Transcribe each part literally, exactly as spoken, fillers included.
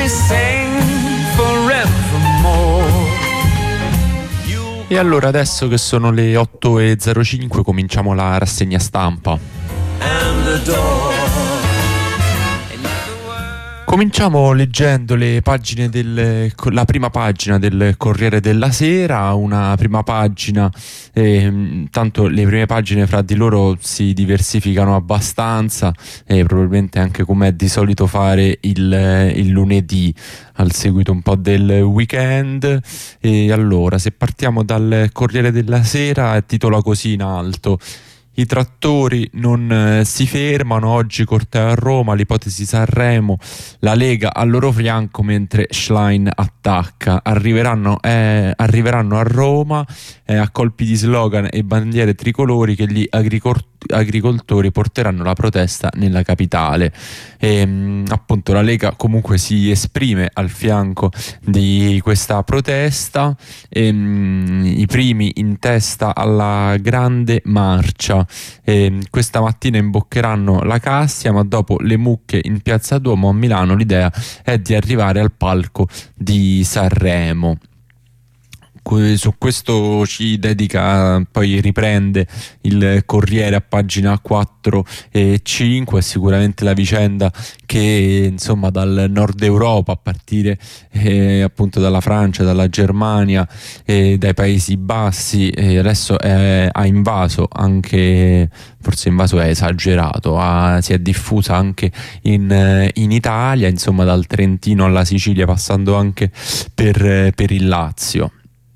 sing forevermore. E allora adesso che sono le otto e zero cinque cominciamo la rassegna stampa. And the door. Cominciamo leggendo le pagine del, la prima pagina del Corriere della Sera, una prima pagina, eh, tanto le prime pagine fra di loro si diversificano abbastanza, eh, probabilmente anche come è di solito fare il, il lunedì, al seguito un po' del weekend. E allora, se partiamo dal Corriere della Sera, titola così in alto: i trattori non eh, si fermano, oggi corteo a Roma, l'ipotesi Sanremo, la Lega al loro fianco mentre Schlein attacca. Arriveranno, eh, arriveranno a Roma eh, a colpi di slogan e bandiere tricolori che gli agricor- agricoltori porteranno la protesta nella capitale. E, mh, appunto la Lega comunque si esprime al fianco di questa protesta, e, mh, i primi in testa alla grande marcia. E questa mattina imboccheranno la Cassia, ma dopo le mucche in Piazza Duomo a Milano l'idea è di arrivare al palco di Sanremo. Su questo ci dedica, poi riprende il Corriere a pagina quattro e cinque. Sicuramente la vicenda che insomma dal nord Europa, a partire eh, appunto dalla Francia, dalla Germania e eh, dai Paesi Bassi, eh, adesso è, ha invaso anche, forse invaso è esagerato, ha, si è diffusa anche in, in Italia, insomma dal Trentino alla Sicilia, passando anche per, per il Lazio.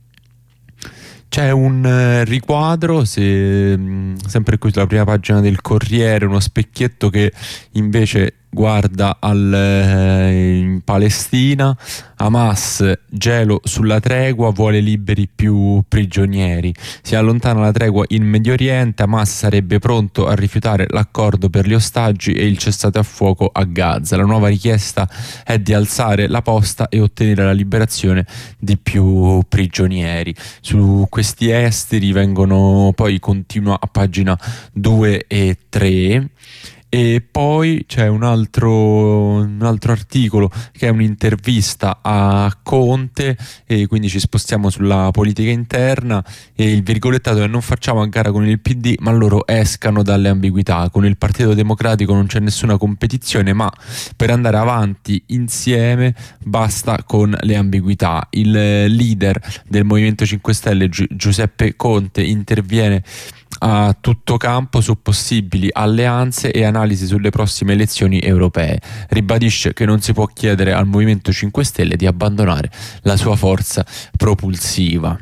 C'è un eh, riquadro, se, mh, sempre qui sulla prima pagina del Corriere, uno specchietto che invece guarda al, eh, in Palestina. Hamas, gelo sulla tregua, vuole liberi più prigionieri. Si allontana la tregua in Medio Oriente, Hamas sarebbe pronto a rifiutare l'accordo per gli ostaggi e il cessate a fuoco a Gaza. La nuova richiesta è di alzare la posta e ottenere la liberazione di più prigionieri. Su questi esteri vengono, poi continua a pagina due e tre. E poi c'è un altro, un altro articolo che è un'intervista a Conte, e quindi ci spostiamo sulla politica interna, e il virgolettato è: non facciamo a gara con il P D ma loro escano dalle ambiguità, con il Partito Democratico non c'è nessuna competizione, ma per andare avanti insieme basta con le ambiguità. Il leader del Movimento cinque Stelle Gi- Giuseppe Conte interviene a tutto campo su possibili alleanze e analisi sulle prossime elezioni europee. Ribadisce che non si può chiedere al Movimento cinque Stelle di abbandonare la sua forza propulsiva.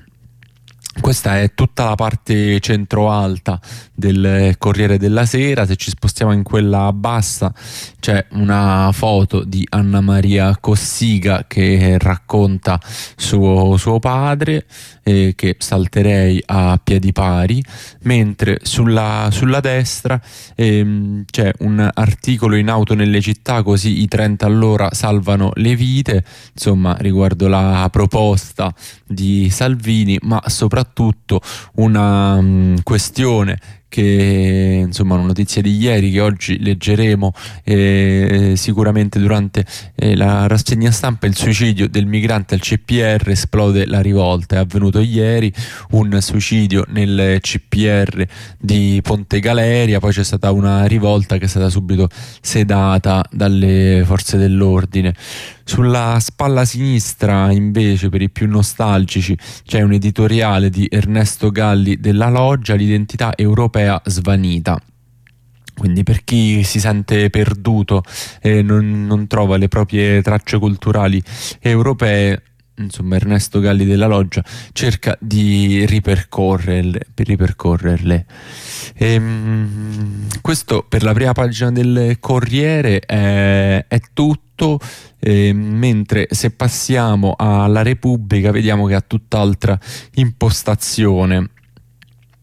Questa è tutta la parte centro-alta del Corriere della Sera. Se ci spostiamo in quella bassa c'è una foto di Anna Maria Cossiga che racconta suo, suo padre, eh, che salterei a piedi pari, mentre sulla, sulla destra ehm, c'è un articolo: in auto nelle città, così i trenta all'ora salvano le vite, insomma riguardo la proposta di Salvini, ma soprattutto una um, questione che, insomma, una notizia di ieri che oggi leggeremo eh, sicuramente durante eh, la rassegna stampa: il suicidio del migrante al C P R, esplode la rivolta. È avvenuto ieri un suicidio nel C P R di Ponte Galeria, poi c'è stata una rivolta che è stata subito sedata dalle forze dell'ordine. Sulla spalla sinistra, invece, per i più nostalgici, c'è un editoriale di Ernesto Galli della Loggia: l'identità europea svanita. Quindi per chi si sente perduto e non, non trova le proprie tracce culturali europee, insomma Ernesto Galli della Loggia cerca di ripercorrerle, per ripercorrerle. Ehm, questo per la prima pagina del Corriere è, è tutto. Eh, mentre se passiamo alla Repubblica vediamo che ha tutt'altra impostazione.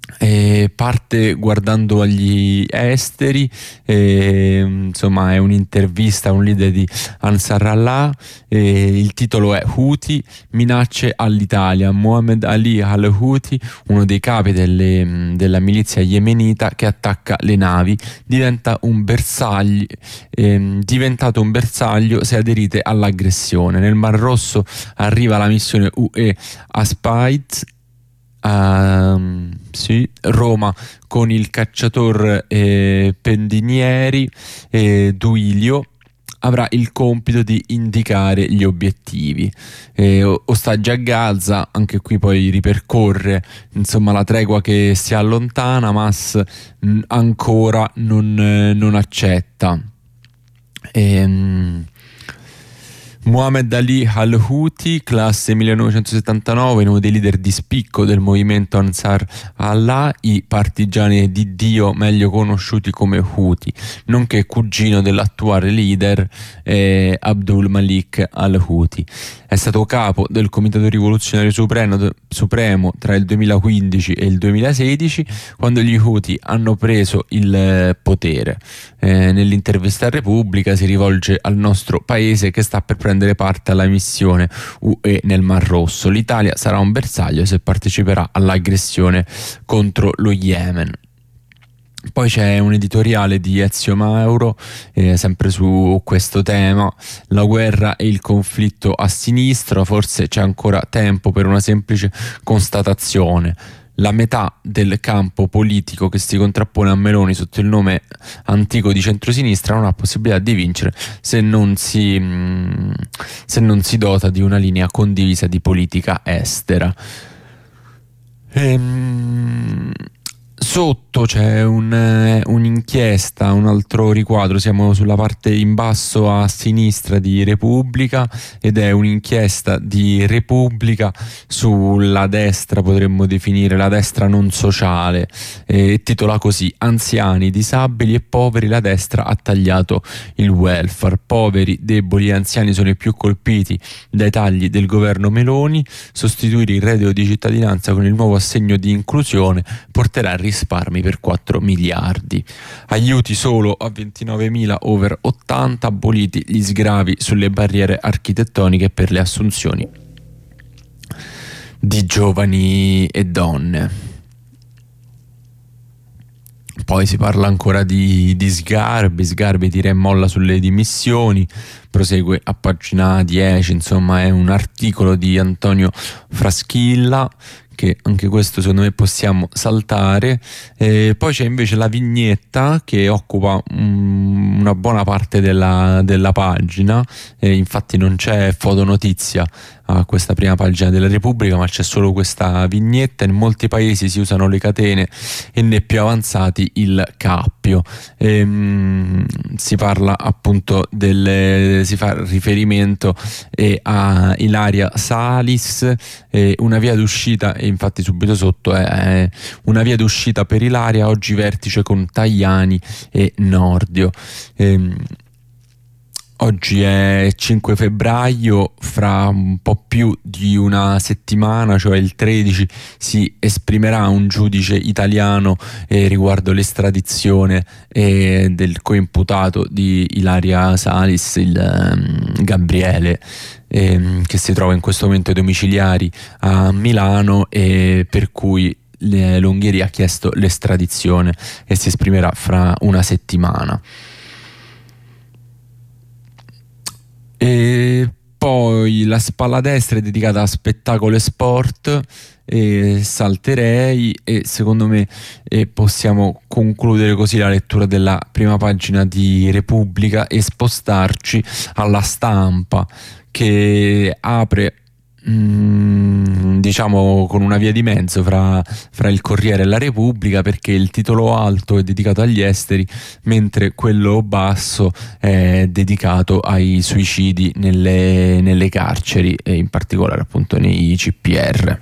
E parte guardando agli esteri, e, insomma è un'intervista a un leader di Ansar Allah, e il titolo è Houthi, minacce all'Italia. Mohammed Ali al-Houthi, uno dei capi delle, della milizia yemenita che attacca le navi, diventa un bersaglio, ehm, diventato un bersaglio se aderite all'aggressione. Nel Mar Rosso arriva la missione U E Aspide. Uh, sì, Roma con il cacciator eh, Pendinieri, eh, Duilio avrà il compito di indicare gli obiettivi. Eh, ostaggi a Gaza, anche qui poi ripercorre insomma la tregua che si allontana, Hamas mh, ancora non, eh, non accetta. Ehm Mohammed Ali al-Houthi, classe millenovecentosettantanove, uno dei leader di spicco del movimento Ansar Allah, i partigiani di Dio meglio conosciuti come Houthi, nonché cugino dell'attuale leader eh, Abdul Malik al-Houthi. È stato capo del Comitato Rivoluzionario Supremo, Supremo tra il duemilaquindici e il duemilasedici, quando gli Houthi hanno preso il eh, potere. Eh, nell'intervista a Repubblica si rivolge al nostro paese che sta per prendere parte alla missione U E nel Mar Rosso. L'Italia sarà un bersaglio se parteciperà all'aggressione contro lo Yemen. Poi c'è un editoriale di Ezio Mauro, eh, sempre su questo tema: la guerra e il conflitto a sinistra, forse c'è ancora tempo per una semplice constatazione. La metà del campo politico che si contrappone a Meloni sotto il nome antico di centrosinistra non ha possibilità di vincere se non si, mh, se non si dota di una linea condivisa di politica estera. Ehm... Sotto c'è un, eh, un'inchiesta, un altro riquadro, siamo sulla parte in basso a sinistra di Repubblica, ed è un'inchiesta di Repubblica sulla destra, potremmo definire la destra non sociale, e titola così: anziani, disabili e poveri, la destra ha tagliato il welfare. Poveri, deboli e anziani sono i più colpiti dai tagli del governo Meloni. Sostituire il reddito di cittadinanza con il nuovo assegno di inclusione porterà a risparmi per quattro miliardi. Aiuti solo a ventinovemila over ottanta, aboliti gli sgravi sulle barriere architettoniche per le assunzioni di giovani e donne. Poi si parla ancora di, di Sgarbi, Sgarbi tira e molla sulle dimissioni, prosegue a pagina dieci, insomma è un articolo di Antonio Fraschilla, che anche questo secondo me possiamo saltare. Eh, poi c'è invece la vignetta che occupa um, una buona parte della, della pagina, eh, infatti non c'è fotonotizia a questa prima pagina della Repubblica, ma c'è solo questa vignetta. In molti paesi si usano le catene e nei più avanzati il cappio. Ehm, si parla appunto del, si fa riferimento eh, a Ilaria Salis, eh, una via d'uscita, e infatti subito sotto è, è una via d'uscita per Ilaria, oggi vertice con Tajani e Nordio. Ehm, Oggi è cinque febbraio, fra un po' più di una settimana, cioè il tredici, si esprimerà un giudice italiano eh, riguardo l'estradizione eh, del coimputato di Ilaria Salis, il um, Gabriele, eh, che si trova in questo momento ai domiciliari a Milano, e per cui l'Ungheria ha chiesto l'estradizione e si esprimerà fra una settimana. E poi la spalla destra è dedicata a spettacolo e sport, e salterei, e secondo me e possiamo concludere così la lettura della prima pagina di Repubblica e spostarci alla Stampa, che apre Mm, diciamo con una via di mezzo fra, fra il Corriere e la Repubblica, perché il titolo alto è dedicato agli esteri, mentre quello basso è dedicato ai suicidi nelle, nelle carceri, e in particolare appunto nei C P R.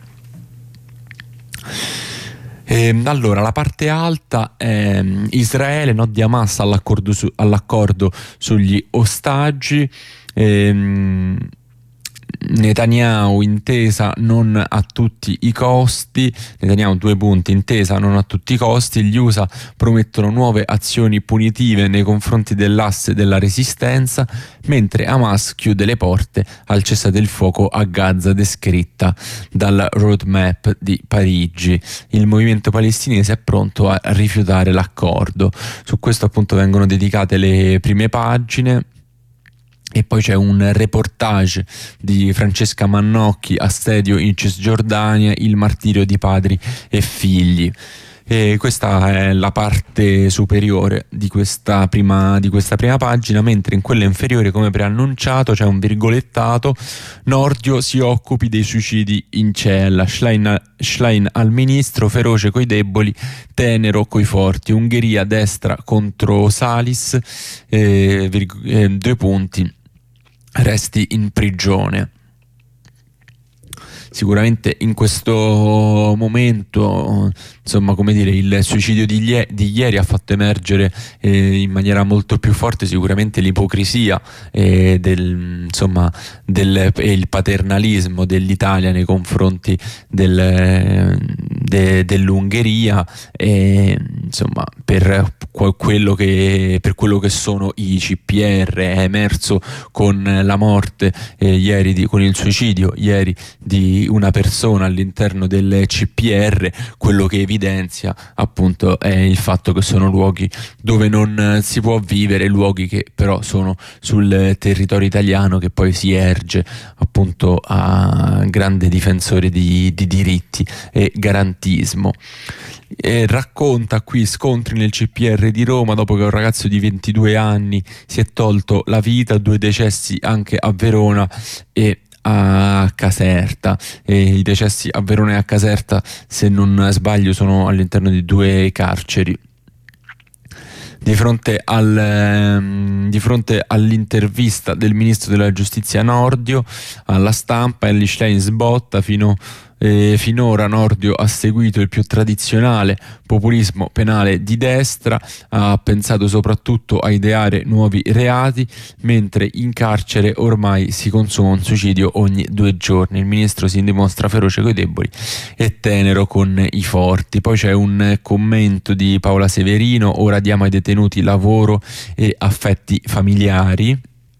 E allora, la parte alta è Israele, no di Hamas all'accordo, su, all'accordo sugli ostaggi. E, Netanyahu, intesa non a tutti i costi. Netanyahu, due punti, intesa non a tutti i costi. Gli U S A promettono nuove azioni punitive nei confronti dell'asse della resistenza, mentre Hamas chiude le porte al cessate il fuoco a Gaza descritta dal roadmap di Parigi. Il movimento palestinese è pronto a rifiutare l'accordo. Su questo appunto vengono dedicate le prime pagine. E poi c'è un reportage di Francesca Mannocchi, Assedio in Cisgiordania, il martirio di padri e figli. E questa è la parte superiore di questa prima, di questa prima pagina, mentre in quella inferiore, come preannunciato, c'è un virgolettato: Nordio si occupi dei suicidi in cella, Schlein, Schlein al ministro, feroce coi deboli, tenero coi forti, Ungheria destra contro Salis, eh, virg- eh, due punti, resti in prigione. Sicuramente in questo momento, insomma, come dire, il suicidio di, ie- di ieri ha fatto emergere eh, in maniera molto più forte sicuramente l'ipocrisia eh, del, insomma, del, e il paternalismo dell'Italia nei confronti del, de, dell'Ungheria, e, insomma, per quello che per quello che sono i C P R. È emerso con la morte eh, ieri di, con il suicidio ieri di una persona all'interno del C P R. Quello che evidenzia appunto è il fatto che sono luoghi dove non si può vivere, luoghi che però sono sul territorio italiano, che poi si erge appunto a grande difensore di, di diritti e garantismo. E racconta qui scontri nel C P R di Roma dopo che un ragazzo di ventidue anni si è tolto la vita, due decessi anche a Verona e a Caserta. E i decessi a Verona e a Caserta, se non sbaglio, sono all'interno di due carceri. Di fronte, al, ehm, di fronte all'intervista del ministro della giustizia Nordio alla Stampa, Elly Schlein sbotta: fino Eh, finora Nordio ha seguito il più tradizionale populismo penale di destra, ha pensato soprattutto a ideare nuovi reati, mentre in carcere ormai si consuma un suicidio ogni due giorni. Il ministro si dimostra feroce coi deboli e tenero con i forti. Poi c'è un commento di Paola Severino: ora diamo ai detenuti lavoro e affetti familiari.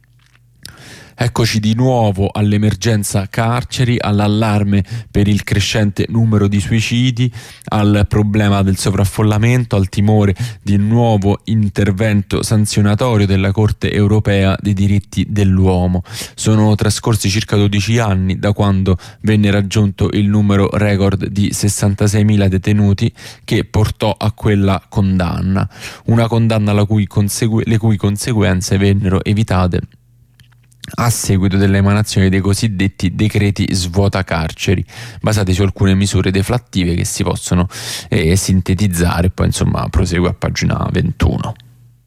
Eccoci di nuovo all'emergenza carceri, all'allarme per il crescente numero di suicidi, al problema del sovraffollamento, al timore di un nuovo intervento sanzionatorio della Corte Europea dei diritti dell'uomo. Sono trascorsi circa dodici anni da quando venne raggiunto il numero record di sessantaseimila detenuti che portò a quella condanna, una condanna la cui consegu- le cui conseguenze vennero evitate a seguito dell'emanazione dei cosiddetti decreti svuota carceri, basati su alcune misure deflattive che si possono eh, sintetizzare. Poi insomma prosegue a pagina ventuno.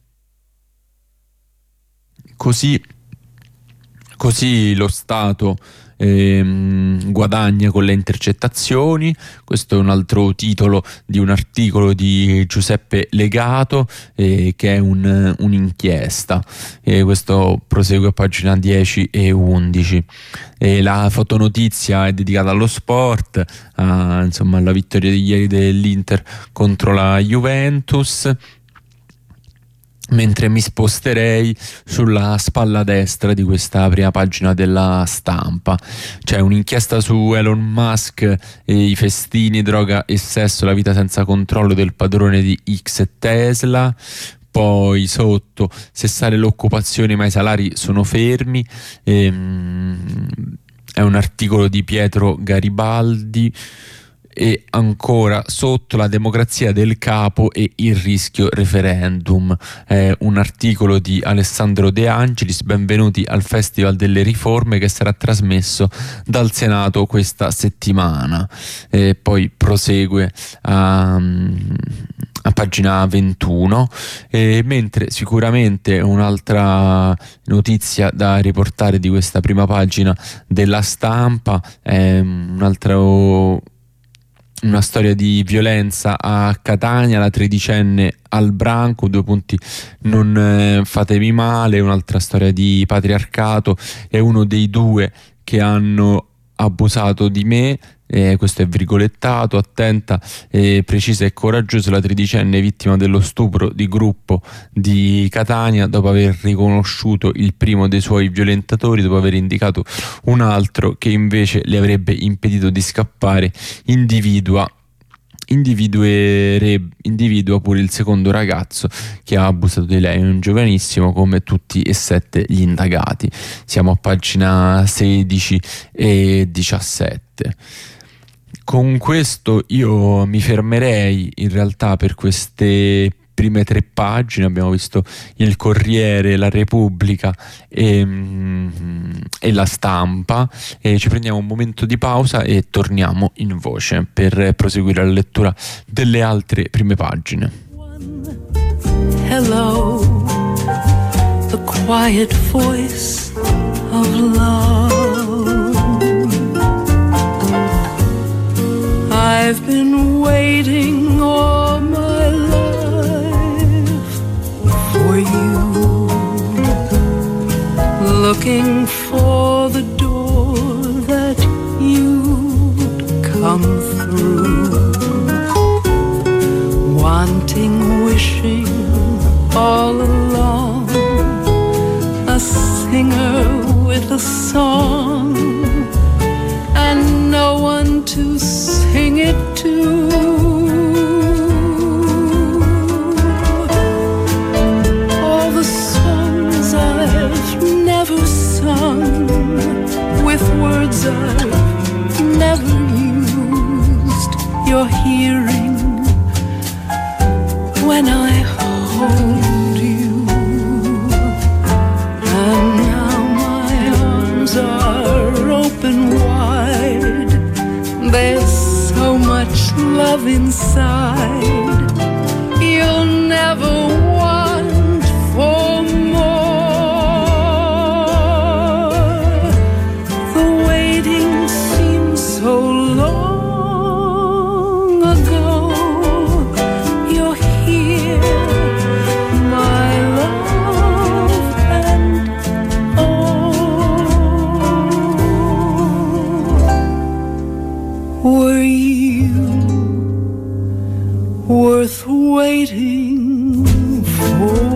Così, così lo Stato ehm, guadagna con le intercettazioni. Questo è un altro titolo di un articolo di Giuseppe Legato, eh, che è un, un'inchiesta. E questo prosegue a pagina dieci e undici. E la fotonotizia è dedicata allo sport, a, insomma, alla vittoria di ieri dell'Inter contro la Juventus. Mentre mi sposterei sulla spalla destra di questa prima pagina della Stampa. C'è un'inchiesta su Elon Musk e i festini, droga e sesso, la vita senza controllo del padrone di X e Tesla. Poi sotto: se sale l'occupazione ma i salari sono fermi. Ehm, è un articolo di Pietro Garibaldi. E ancora sotto: la democrazia del capo e il rischio referendum. È un articolo di Alessandro De Angelis. Benvenuti al Festival delle Riforme, che sarà trasmesso dal Senato questa settimana. E poi prosegue a, a pagina ventuno. E mentre sicuramente un'altra notizia da riportare di questa prima pagina della Stampa è un altro una storia di violenza a Catania, la tredicenne al branco, due punti, non eh, fatevi male. Un'altra storia di patriarcato, è uno dei due che hanno abusato di me. Eh, questo è virgolettato. Attenta, eh, precisa e coraggiosa la tredicenne vittima dello stupro di gruppo di Catania, dopo aver riconosciuto il primo dei suoi violentatori, dopo aver indicato un altro che invece le avrebbe impedito di scappare, individua individuere- individua pure il secondo ragazzo che ha abusato di lei, un giovanissimo, come tutti e sette gli indagati. Siamo a pagina sedici e diciassette. Con questo io mi fermerei in realtà per queste prime tre pagine. Abbiamo visto il Corriere, la Repubblica e, e la Stampa, e ci prendiamo un momento di pausa e torniamo in voce per proseguire la lettura delle altre prime pagine. Hello, the quiet voice of love. I've been waiting all my life for you, looking for the door that you'd come through, wanting, wishing all along, a singer with a song and no one to sing it to. All the songs I've never sung, with words I've never used, you're hearing when I hold you. And now my arms are open wide, there's so much love inside, you'll never want for more. The waiting seems so long ago, you're here, my love, and oh, were you worth waiting for?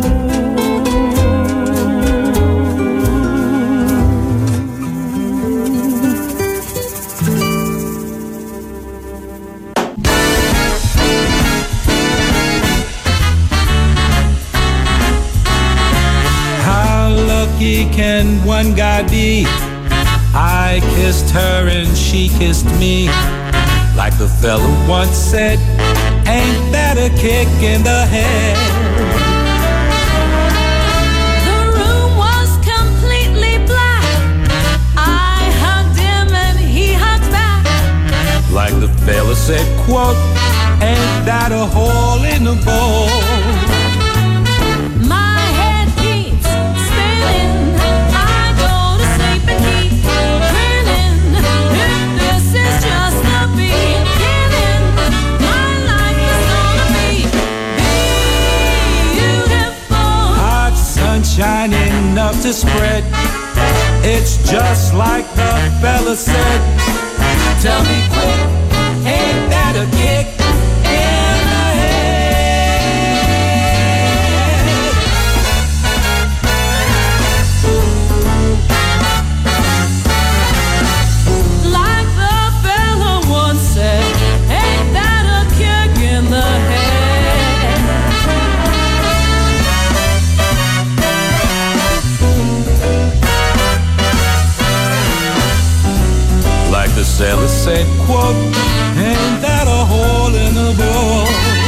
How lucky can one guy be? I kissed her and she kissed me. Like the fella once said, ain't that a kick in the head? The room was completely black, I hugged him and he hugged back. Like the fella said, quote, ain't that a hole in the bowl? My head keeps spinning, I go to sleep and keep grinning. If this is just the beginning, my life is gonna be beautiful. Hot sunshine enough to spread. It's just like the fella said. Tell me quick, ain't that a kick in the head? Like the fella once said, ain't that a kick in the head? Like the sailor said, quote, ain't that a hole in the bowl?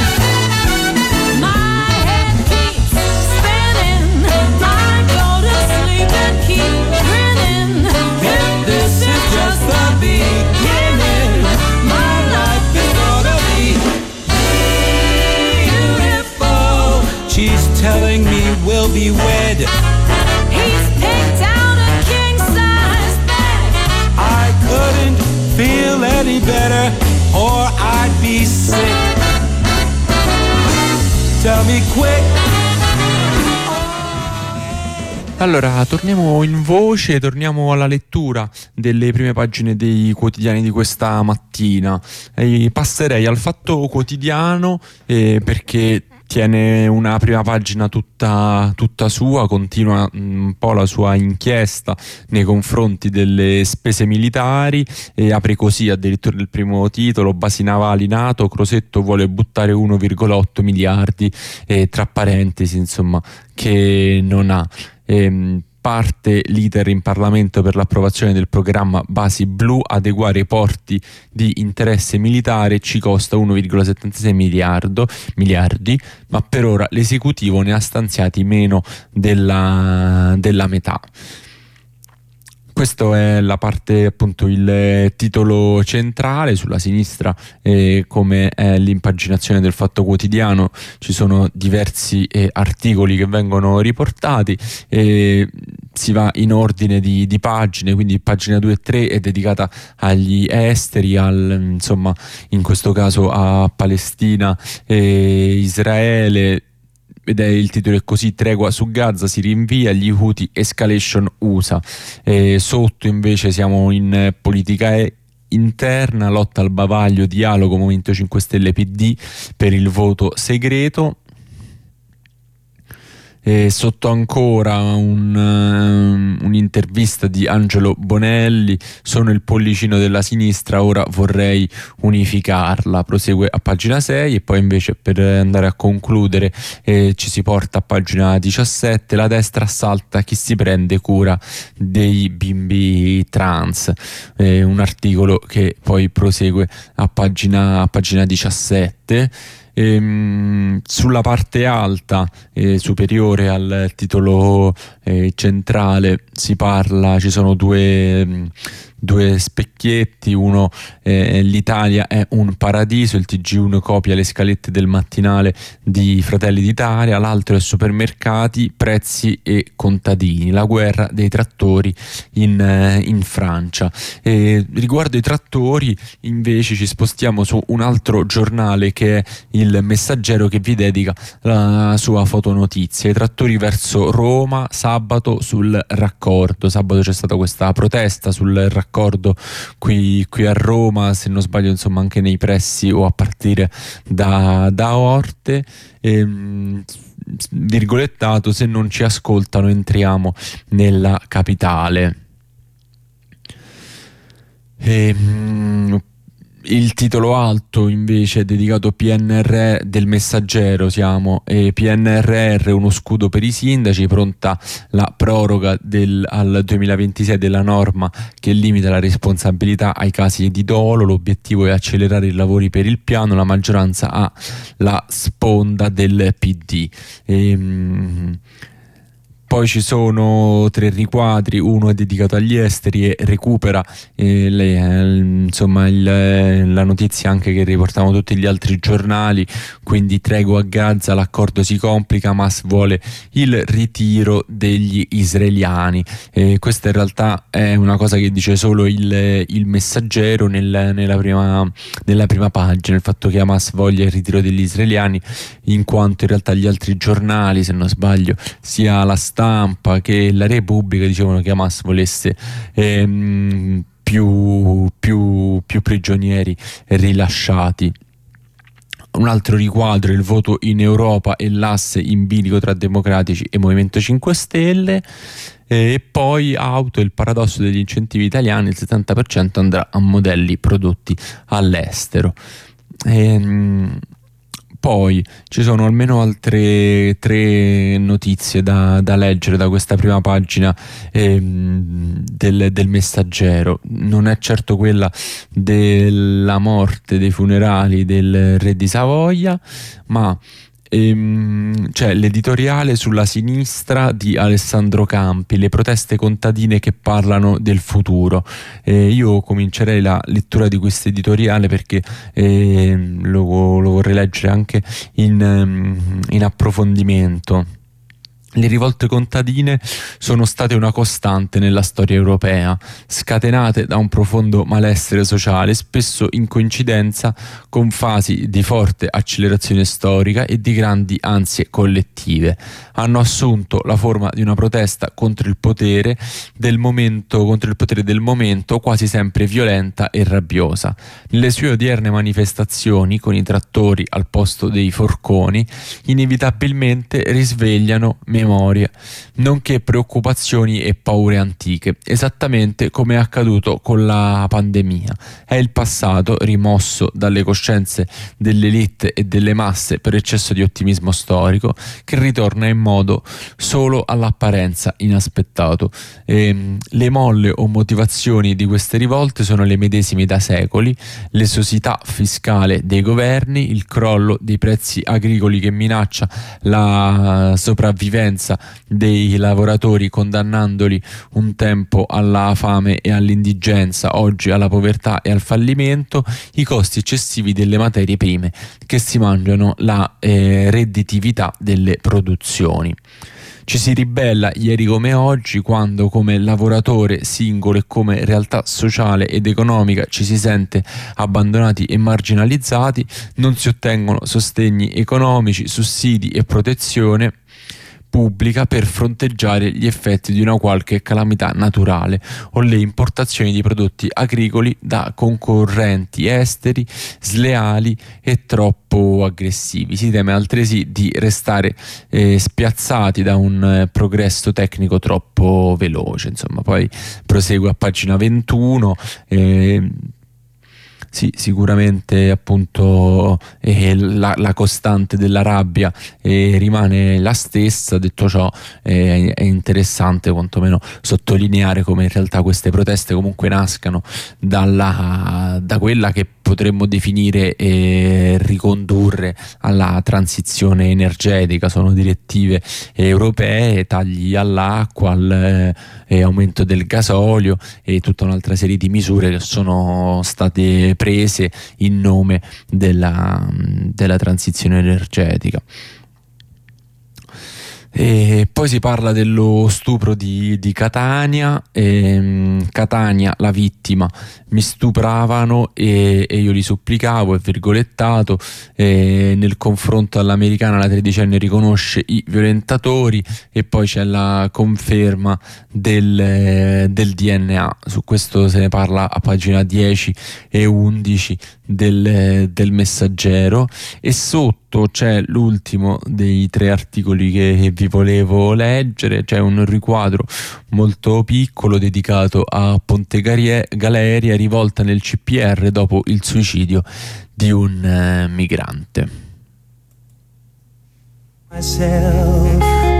My head keeps spinning, I go to sleep and keep grinning. If this is just the beginning, my life is gonna be beautiful. She's telling me we'll be wed. He's picked out a king-size bed. I couldn't feel any better, or I'd be sick. Tell me quick, Allora, torniamo in voce, torniamo alla lettura delle prime pagine dei quotidiani di questa mattina. E passerei al Fatto Quotidiano eh, perché tiene una prima pagina tutta, tutta sua, continua un po' la sua inchiesta nei confronti delle spese militari e apre così addirittura il primo titolo: basi navali NATO, Crosetto vuole buttare uno virgola otto miliardi, e tra parentesi insomma che non ha. Ehm, parte l'iter in Parlamento per l'approvazione del programma Basi Blu, adeguare i porti di interesse militare ci costa uno virgola settantasei miliardo, miliardi, ma per ora l'esecutivo ne ha stanziati meno della, della metà. Questo è la parte, appunto, il titolo centrale. Sulla sinistra, eh, come è l'impaginazione del Fatto Quotidiano, ci sono diversi eh, articoli che vengono riportati. Eh, si va in ordine di, di pagine, quindi pagina due e tre è dedicata agli esteri, al, insomma, in questo caso a Palestina e Israele. Ed è il titolo è così: tregua su Gaza, si rinvia, gli Houthi, escalation U S A. E sotto invece siamo in eh, politica e interna, lotta al bavaglio, dialogo Movimento cinque Stelle P D per il voto segreto. E sotto ancora un, um, un'intervista di Angelo Bonelli: sono il pollicino della sinistra, ora vorrei unificarla. Prosegue a pagina sei, e poi invece, per andare a concludere, eh, ci si porta a pagina diciassette: la destra assalta chi si prende cura dei bimbi trans. Eh, un articolo che poi prosegue a pagina, a pagina diciassette. Ehm, sulla parte alta, eh, superiore al titolo eh, centrale, si parla, ci sono due, mh, due specchietti. Uno, eh, l'Italia è un paradiso, il T G uno copia le scalette del mattinale di Fratelli d'Italia. L'altro è supermercati, prezzi e contadini, la guerra dei trattori in, eh, in Francia. E riguardo i trattori invece ci spostiamo su un altro giornale, che è Il Messaggero, che vi dedica la sua fotonotizia: i trattori verso Roma, sabato sul raccordo. Sabato c'è stata questa protesta sul raccordo qui, qui a Roma, se non sbaglio, insomma, anche nei pressi o a partire da, da Orte. Ehm, virgolettato: se non ci ascoltano entriamo nella capitale. Ehm, Il titolo alto invece è dedicato P N R R del Messaggero, siamo e P N R R, uno scudo per i sindaci, pronta la proroga del, al duemilaventisei della norma che limita la responsabilità ai casi di dolo. L'obiettivo è accelerare i lavori per il piano, la maggioranza ha la sponda del P D. Ehm, Poi ci sono tre riquadri: uno è dedicato agli esteri e recupera eh, le, eh, insomma il, la notizia anche che riportavano tutti gli altri giornali, quindi tregua a Gaza, l'accordo si complica, Hamas vuole il ritiro degli israeliani. Eh, questa in realtà è una cosa che dice solo il, il Messaggero nel, nella, prima, nella prima pagina, il fatto che Hamas voglia il ritiro degli israeliani, in quanto in realtà gli altri giornali, se non sbaglio, sia la Stampa che la Repubblica, dicevano che Hamas volesse ehm, più, più, più prigionieri rilasciati. Un altro riquadro: il voto in Europa e l'asse in bilico tra democratici e Movimento cinque Stelle. E poi auto, il paradosso degli incentivi italiani, il settanta per cento andrà a modelli prodotti all'estero. Ehm, Poi ci sono almeno altre tre notizie da, da leggere da questa prima pagina ehm, del, del Messaggero. Non è certo quella della morte, dei funerali del re di Savoia, ma ehm, c'è l'editoriale sulla sinistra di Alessandro Campi: le proteste contadine che parlano del futuro. Eh, io comincerei la lettura di questo editoriale perché eh, lo, lo vorrei leggere anche in, in approfondimento. Le rivolte contadine sono state una costante nella storia europea, scatenate da un profondo malessere sociale, spesso in coincidenza con fasi di forte accelerazione storica e di grandi ansie collettive. Hanno assunto la forma di una protesta contro il potere del momento, contro il potere del momento, quasi sempre violenta e rabbiosa. Nelle sue odierne manifestazioni, con i trattori al posto dei forconi, inevitabilmente risvegliano memoria, nonché preoccupazioni e paure antiche, esattamente come è accaduto con la pandemia. È il passato, rimosso dalle coscienze dell'elite e delle masse per eccesso di ottimismo storico, che ritorna in modo solo all'apparenza inaspettato. E, le molle o motivazioni di queste rivolte sono le medesime da secoli: l'esosità fiscale dei governi, il crollo dei prezzi agricoli che minaccia la sopravvivenza dei lavoratori, condannandoli un tempo alla fame e all'indigenza, oggi alla povertà e al fallimento, i costi eccessivi delle materie prime che si mangiano la eh, redditività delle produzioni. Ci si ribella ieri come oggi quando, come lavoratore singolo e come realtà sociale ed economica, ci si sente abbandonati e marginalizzati, non si ottengono sostegni economici, sussidi e protezione pubblica per fronteggiare gli effetti di una qualche calamità naturale o le importazioni di prodotti agricoli da concorrenti esteri sleali e troppo aggressivi. Si teme altresì di restare eh, spiazzati da un eh, progresso tecnico troppo veloce. Insomma, poi prosegue a pagina ventuno. Eh, Sì, sicuramente appunto eh, la, la costante della rabbia eh, rimane la stessa. Detto ciò, eh, è interessante quantomeno sottolineare come in realtà queste proteste comunque nascano dalla, da quella che potremmo definire e ricondurre alla transizione energetica. Sono direttive europee, tagli all'acqua, al eh, aumento del gasolio e tutta un'altra serie di misure che sono state prese in nome della, della transizione energetica. E poi si parla dello stupro di, di Catania. E, Catania, la vittima: mi stupravano e, e io li supplicavo, è virgolettato. E nel confronto all'americana la tredicenne riconosce i violentatori e poi c'è la conferma del, del D N A. Su questo se ne parla a pagina dieci e undici del, del Messaggero, e sotto c'è l'ultimo dei tre articoli che vi volevo leggere. C'è un riquadro molto piccolo dedicato a Ponte Galeria, rivolta nel C P R dopo il suicidio di un eh, migrante. Myself,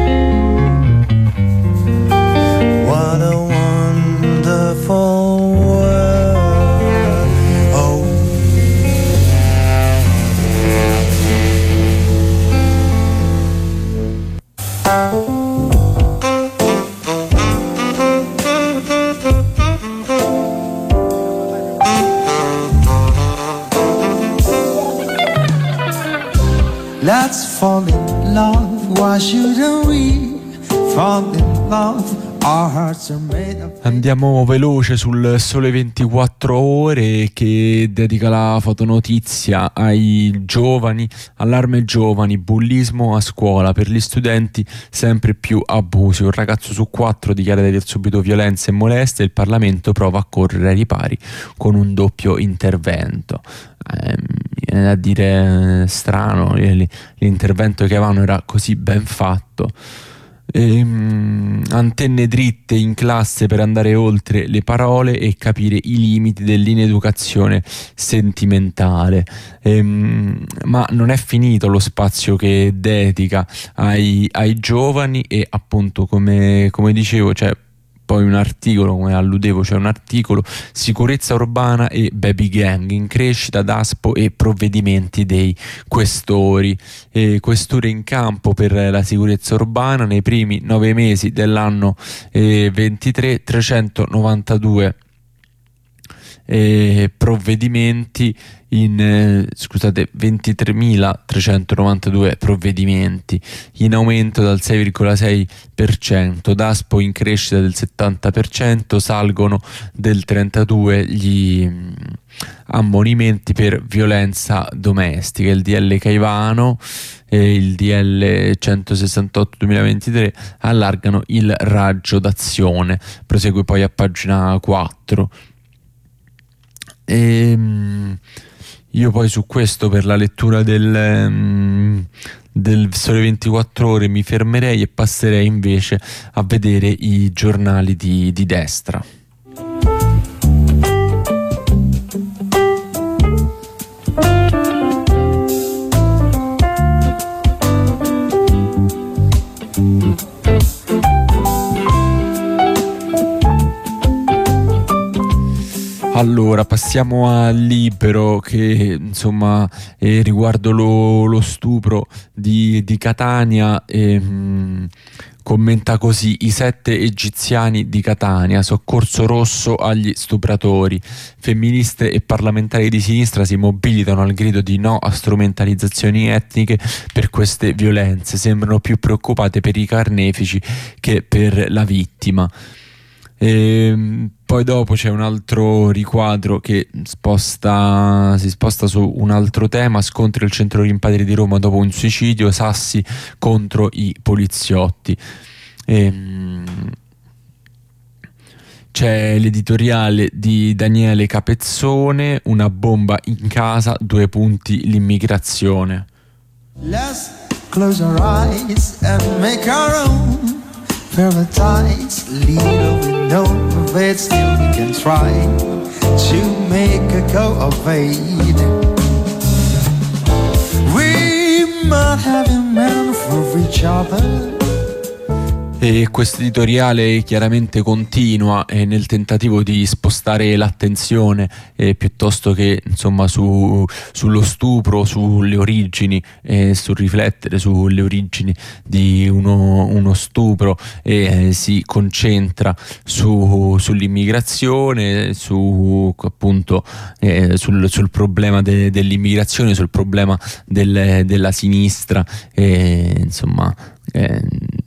what a wonderful world. Oh, let's fall in love. Why shouldn't we fall in love? Our hearts are made of. Andiamo veloce sul Sole ventiquattro Ore, che dedica la fotonotizia ai giovani. Allarme giovani, bullismo a scuola, per gli studenti sempre più abusi. Un ragazzo su quattro dichiara di aver subito violenze e molestie. Il Parlamento prova a correre ai ripari con un doppio intervento. Eh, viene da dire eh, strano, l'intervento che avevano era così ben fatto. Ehm, antenne dritte in classe per andare oltre le parole e capire i limiti dell'ineducazione sentimentale. Ehm, ma non è finito lo spazio che dedica ai, ai giovani, e appunto come, come dicevo c'è poi un articolo, come alludevo, c'è un articolo: sicurezza urbana e baby gang in crescita, Daspo e provvedimenti dei questori. E questure in campo per la sicurezza urbana nei primi nove mesi dell'anno eh, ventitré, trecentonovantadue eh, provvedimenti in eh, scusate ventitremilatrecentonovantadue provvedimenti in aumento dal sei virgola sei per cento, Daspo in crescita del settanta per cento, salgono del trentadue per cento gli mh, ammonimenti per violenza domestica, il D L Caivano e il D L centosessantotto duemilaventitré allargano il raggio d'azione. Prosegue poi a pagina quattro. Ehm Io poi su questo, per la lettura del, um, del Sole ventiquattro Ore, mi fermerei e passerei invece a vedere i giornali di, di destra. Allora, passiamo al Libero, che insomma eh, riguardo lo, lo stupro di, di Catania eh, mh, commenta così: i sette egiziani di Catania, soccorso rosso agli stupratori, femministe e parlamentari di sinistra si mobilitano al grido di no a strumentalizzazioni etniche per queste violenze, sembrano più preoccupate per i carnefici che per la vittima. E poi dopo c'è un altro riquadro che sposta, si sposta su un altro tema: scontri al centro rimpatri di Roma dopo un suicidio, sassi contro i poliziotti. E, c'è l'editoriale di Daniele Capezzone, una bomba in casa, due punti l'immigrazione. Let's close our eyes and make our own paradise. Little we know of it, still we can try to make a go of it. We might have a man for each other. E questo editoriale chiaramente continua eh, nel tentativo di spostare l'attenzione eh, piuttosto che insomma su, sullo stupro, sulle origini, eh, sul riflettere sulle origini di uno, uno stupro, e eh, si concentra su, sull'immigrazione, su appunto eh, sul, sul problema de, dell'immigrazione, sul problema del, della sinistra, eh, insomma eh,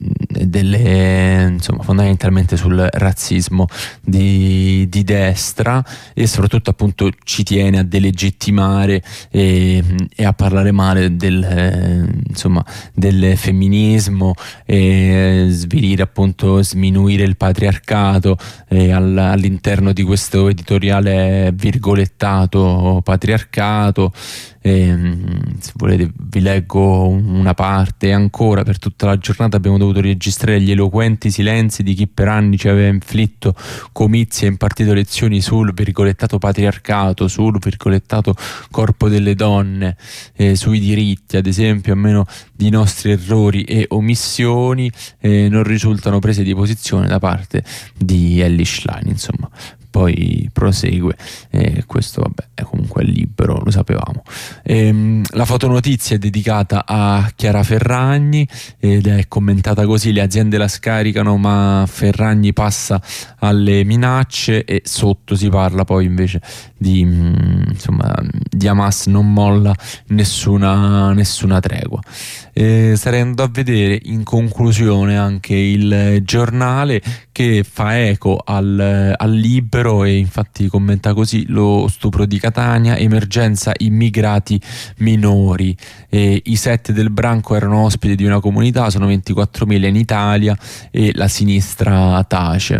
delle, insomma, fondamentalmente sul razzismo di, di destra, e soprattutto appunto ci tiene a delegittimare e, e a parlare male del, eh, insomma, del femminismo, e svilire appunto, sminuire il patriarcato, e all, all'interno di questo editoriale virgolettato patriarcato. E, se volete vi leggo una parte ancora. Per tutta la giornata abbiamo dovuto registrare gli eloquenti silenzi di chi per anni ci aveva inflitto comizi e impartito lezioni sul virgolettato patriarcato, sul virgolettato corpo delle donne, eh, sui diritti ad esempio. A meno di nostri errori e omissioni eh, non risultano prese di posizione da parte di Elly Schlein. Insomma, poi prosegue, eh, questo vabbè è comunque libero, lo sapevamo. Ehm, la fotonotizia è dedicata a Chiara Ferragni ed è commentata così: le aziende la scaricano ma Ferragni passa alle minacce, e sotto si parla poi invece di, insomma, di Hamas non molla nessuna, nessuna tregua. Eh, starei andando a vedere in conclusione anche il Giornale, che fa eco al, al Libero, e infatti commenta così: lo stupro di Catania, emergenza immigrati minori, e i sette del branco erano ospiti di una comunità, sono ventiquattromila in Italia e la sinistra tace.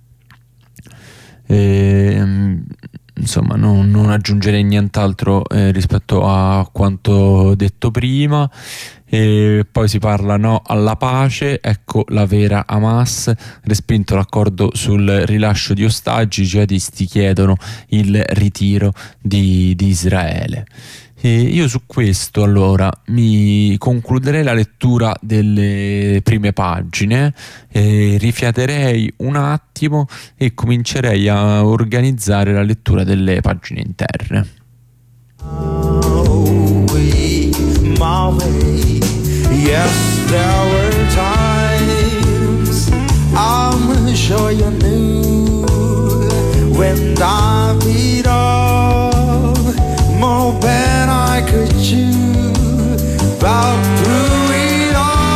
E, insomma, non, non aggiungerei nient'altro eh, rispetto a quanto detto prima. E poi si parla no alla pace, ecco la vera Hamas, respinto l'accordo sul rilascio di ostaggi, i jihadisti chiedono il ritiro di, di Israele. E io su questo allora mi concluderei la lettura delle prime pagine, e rifiaterei un attimo e comincerei a organizzare la lettura delle pagine interne. Oh, we, my way. Yes, there were times I'm sure you knew when I beat up more than I could chew. About through it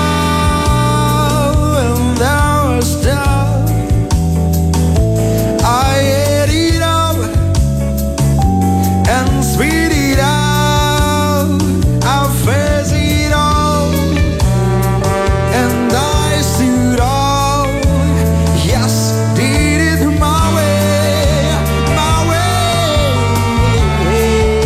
all, and there was doubt. I ate it up and spit it out. I faced it all, and I stood all. Yes, did it my way, my way.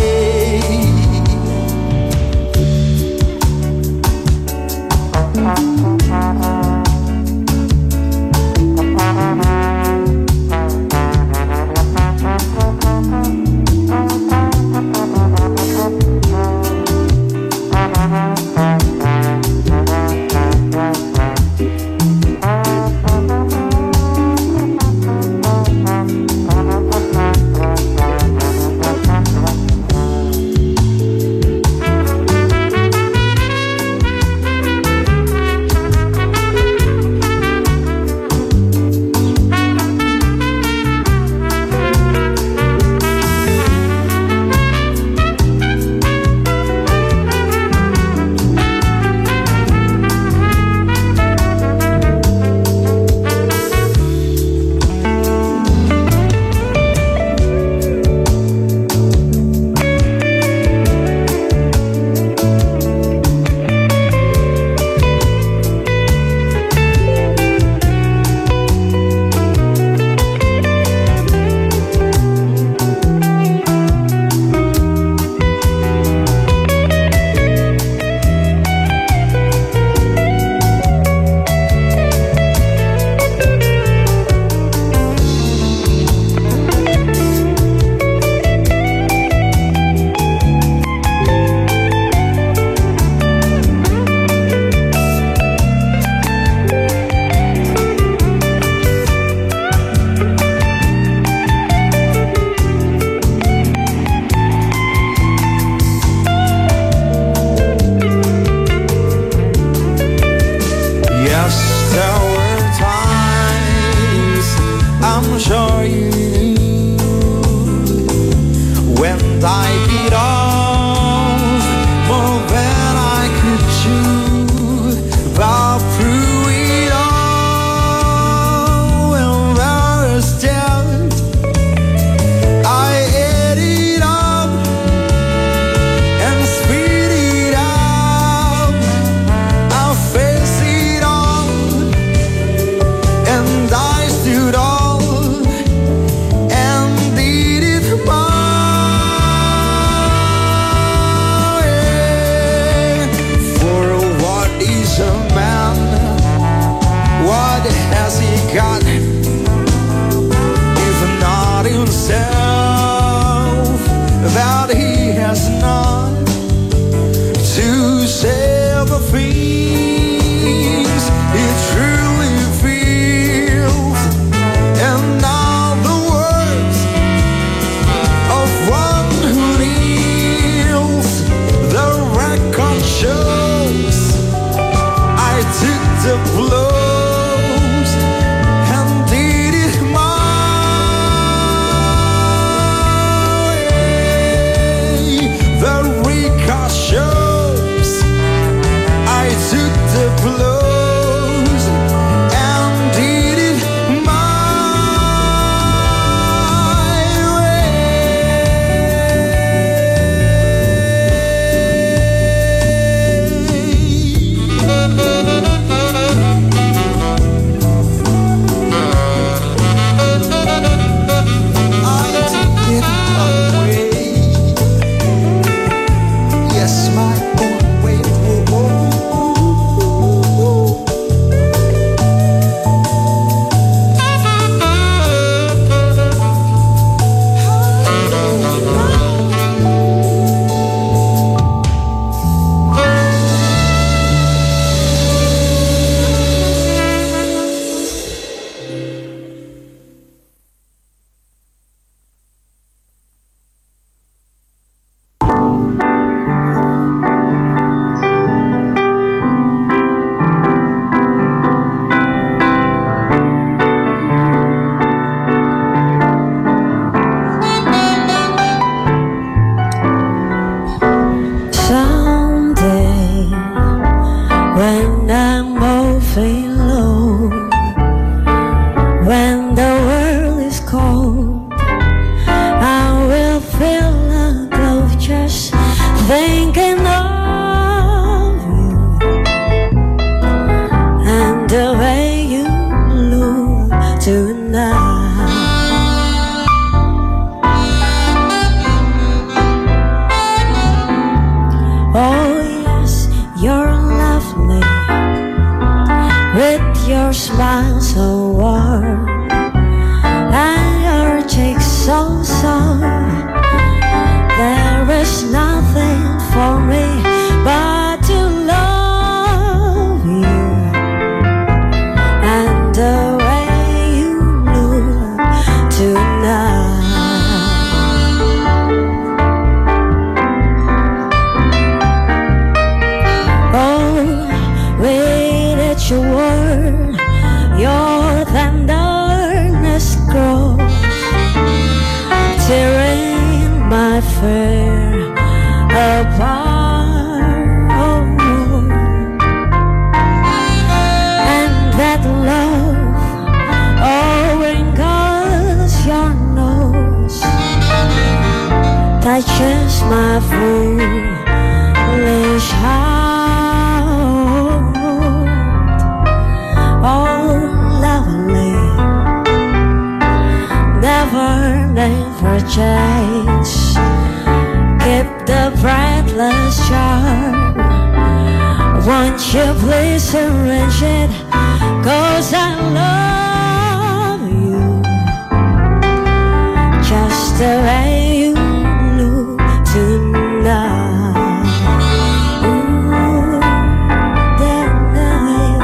Yes, there were times, I'm sure you knew, when I beat off more than I could chew. But through it all, when there was doubt, I ate it up and spit it out. I faced it all, and I stood all, and did it my way. For what is a man? What has he got, if not himself, that he has not to say the things he truly feels, and now the words of one who kneels. The record shows I took the blows and did it my way. The record shows I took fair apart, oh, and that love oh wrinkles your nose, touches my foolish heart, oh lovely, never, never change. Keep the breathless charm. Won't you please arrange it? 'Cause I love you just the way you look tonight. Ooh, that night.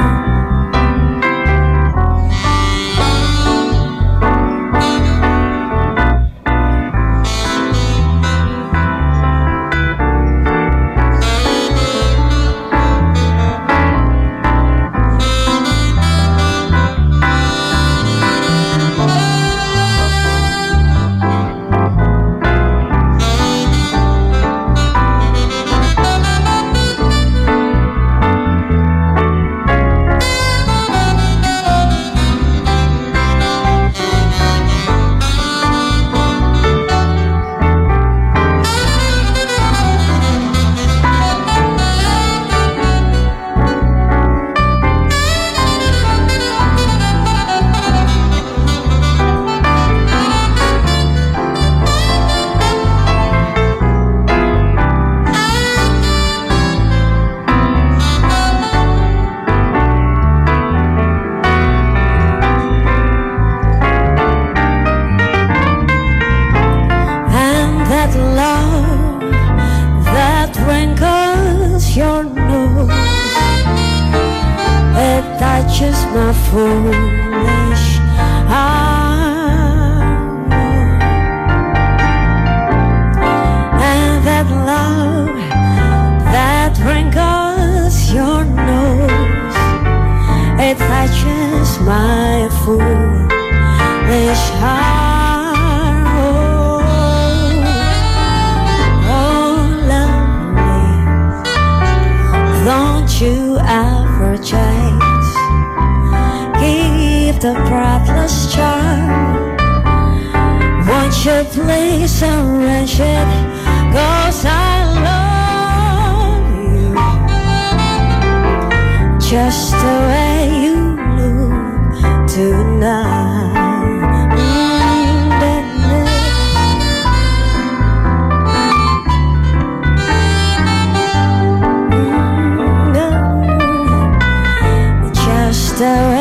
My foolish heart, and that love that wrinkles your nose, it touches my foolish heart. Oh, oh lovely, don't you ever change. Keep the breathless charm. Won't you please arrange it? 'Cause I love you just the way you look tonight. Mm, baby. Mm, just the way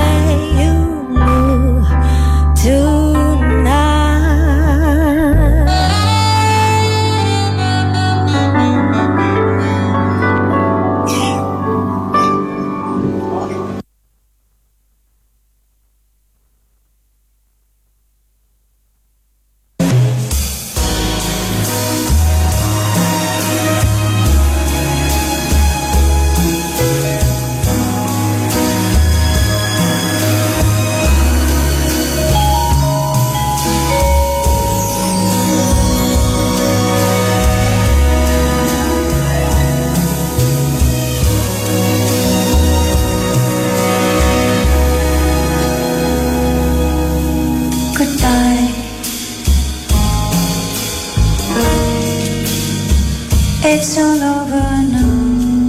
it's all over now.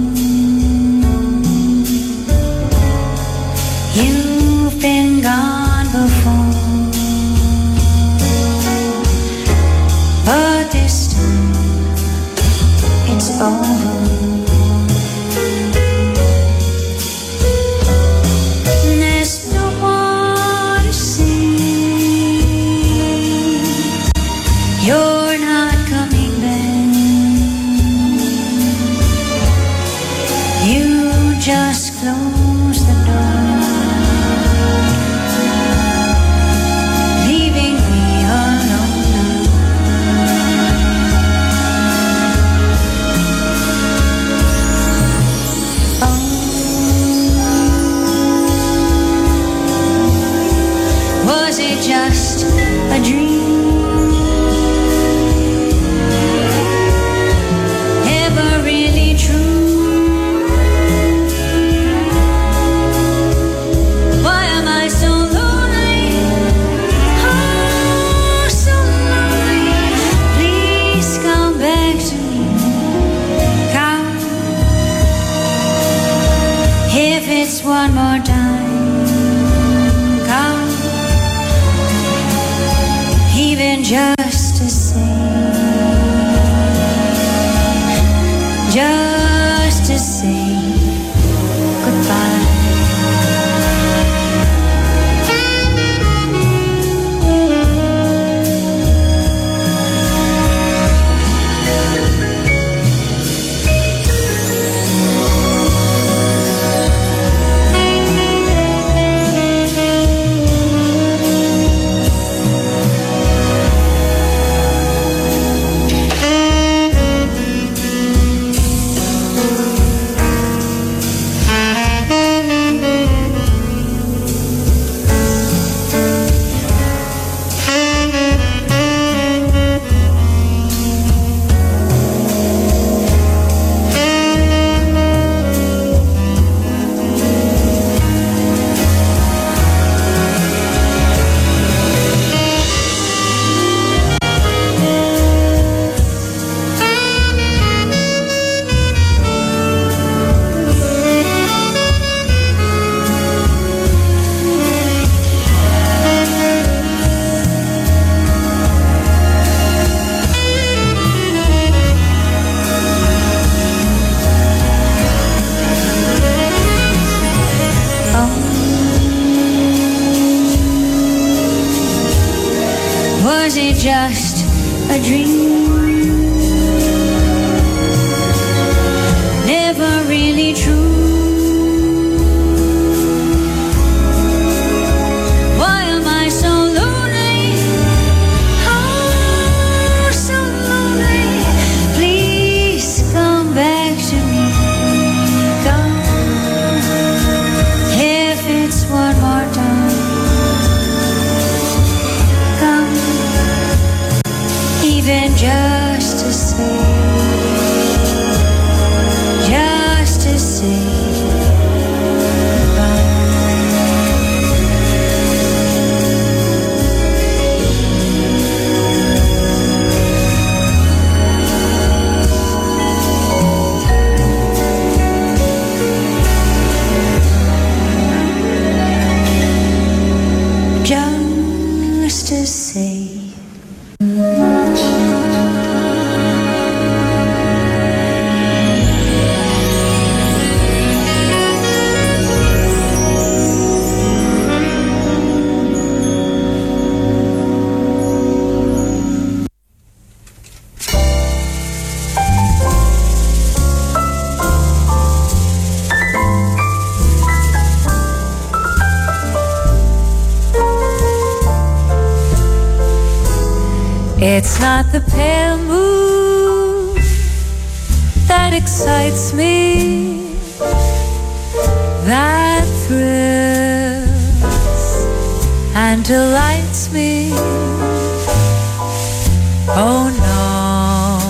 You've been gone before, but this time it's over. There's no more to see. You're not coming back. You just close the door, leaving me alone now. Oh, was it just a dream? just to say, just to say goodbye. Was it just a dream? Never really true. Why am I so lonely? Oh, so lonely. Please come back to me. Come, if it's one more time. Even just to say, just to say goodbye. Just to say. It's not the pale moon that excites me, that thrills and delights me. Oh no,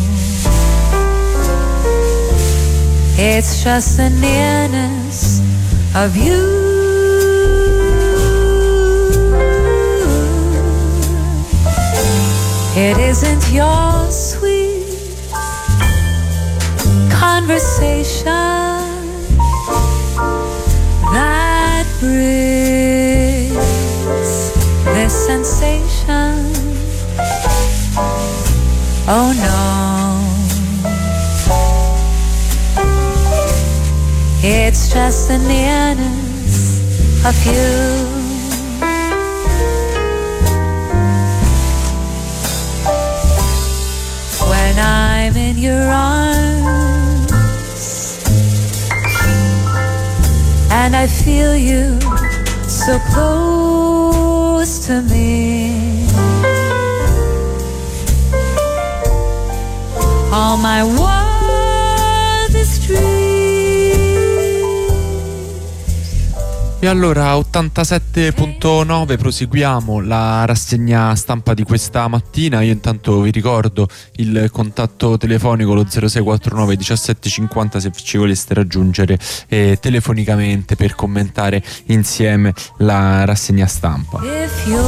it's just the nearness of you. It isn't your sweet conversation that brings this sensation. Oh no, it's just the nearness of you. When I'm in your arms and I feel you so close to me, all my wildest dreams. E allora ottantasette virgola nove, proseguiamo la rassegna stampa di questa mattina. Io intanto vi ricordo il contatto telefonico, lo zero sei quattro nove diciassette cinquanta, se ci voleste raggiungere eh, telefonicamente per commentare insieme la rassegna stampa. If you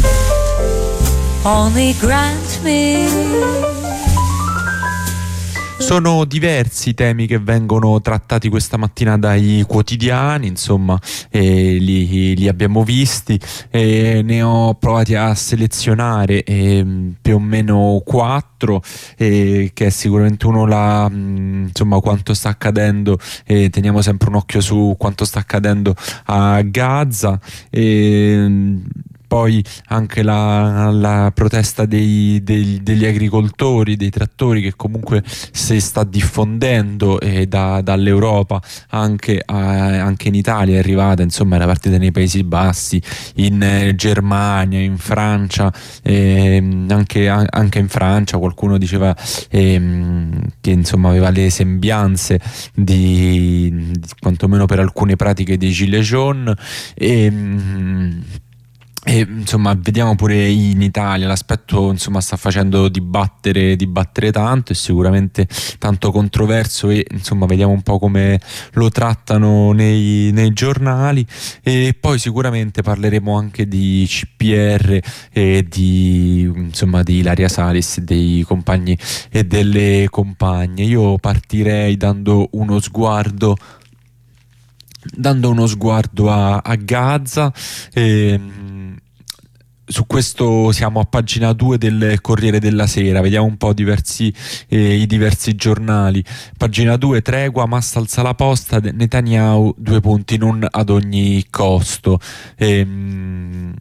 only grant me Sono diversi i temi che vengono trattati questa mattina dai quotidiani, insomma, eh, li, li abbiamo visti, e ne ho provati a selezionare eh, più o meno quattro, eh, che è sicuramente uno la, mh, insomma, quanto sta accadendo, eh, teniamo sempre un occhio su quanto sta accadendo a Gaza, e poi anche la, la protesta dei, dei- degli agricoltori, dei trattori, che comunque si sta diffondendo eh, da- dall'Europa anche, a- anche in Italia, è arrivata, insomma era partita nei Paesi Bassi, in eh, Germania, in Francia, ehm, anche, a- anche in Francia qualcuno diceva ehm, che insomma aveva le sembianze di, di- quantomeno per alcune pratiche dei Gilets jaunes. E, e insomma vediamo pure in Italia, l'aspetto insomma sta facendo dibattere, dibattere tanto, e sicuramente tanto controverso, e insomma vediamo un po' come lo trattano nei, nei giornali. E poi sicuramente parleremo anche di C P R e di insomma di Ilaria Salis, dei compagni e delle compagne. Io partirei dando uno sguardo dando uno sguardo a, a Gaza. ehm, Su questo siamo a pagina due del Corriere della Sera, vediamo un po' diversi, eh, i diversi giornali. Pagina due, tregua, Hamas alza la posta, Netanyahu, due punti, non ad ogni costo. Ehm,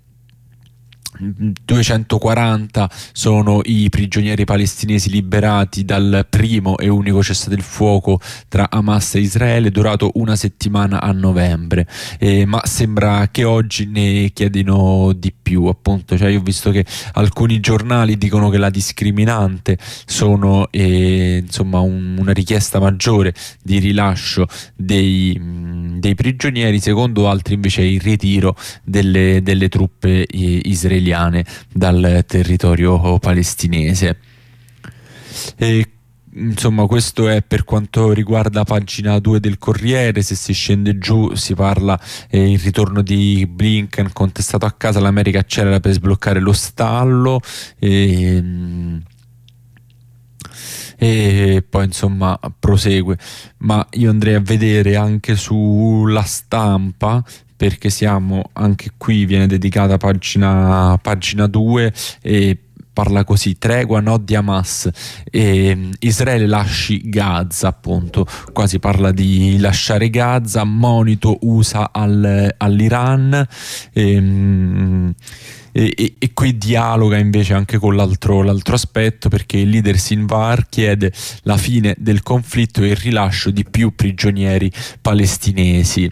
duecentoquaranta sono i prigionieri palestinesi liberati dal primo e unico cessate il fuoco tra Hamas e Israele, durato una settimana a novembre. Eh, ma sembra che oggi ne chiedino di più, appunto. Cioè, io ho visto che alcuni giornali dicono che la discriminante sono eh, insomma un- una richiesta maggiore di rilascio dei, mh, dei prigionieri, secondo altri invece è il ritiro delle, delle truppe eh, israeliane dal territorio palestinese. E, insomma, questo è per quanto riguarda pagina due del Corriere. Se si scende giù si parla eh, il ritorno di Blinken, contestato a casa, l'America accelera per sbloccare lo stallo. E, e poi insomma prosegue, ma io andrei a vedere anche sulla Stampa, perché siamo anche qui, viene dedicata pagina, pagina due, e parla così: tregua no di Hamas, e Israele lasci Gaza, appunto. Qua si parla di lasciare Gaza, monito U S A al- all'Iran. ehm, e, e- e qui dialoga invece anche con l'altro, l'altro aspetto, perché il leader Sinwar chiede la fine del conflitto e il rilascio di più prigionieri palestinesi.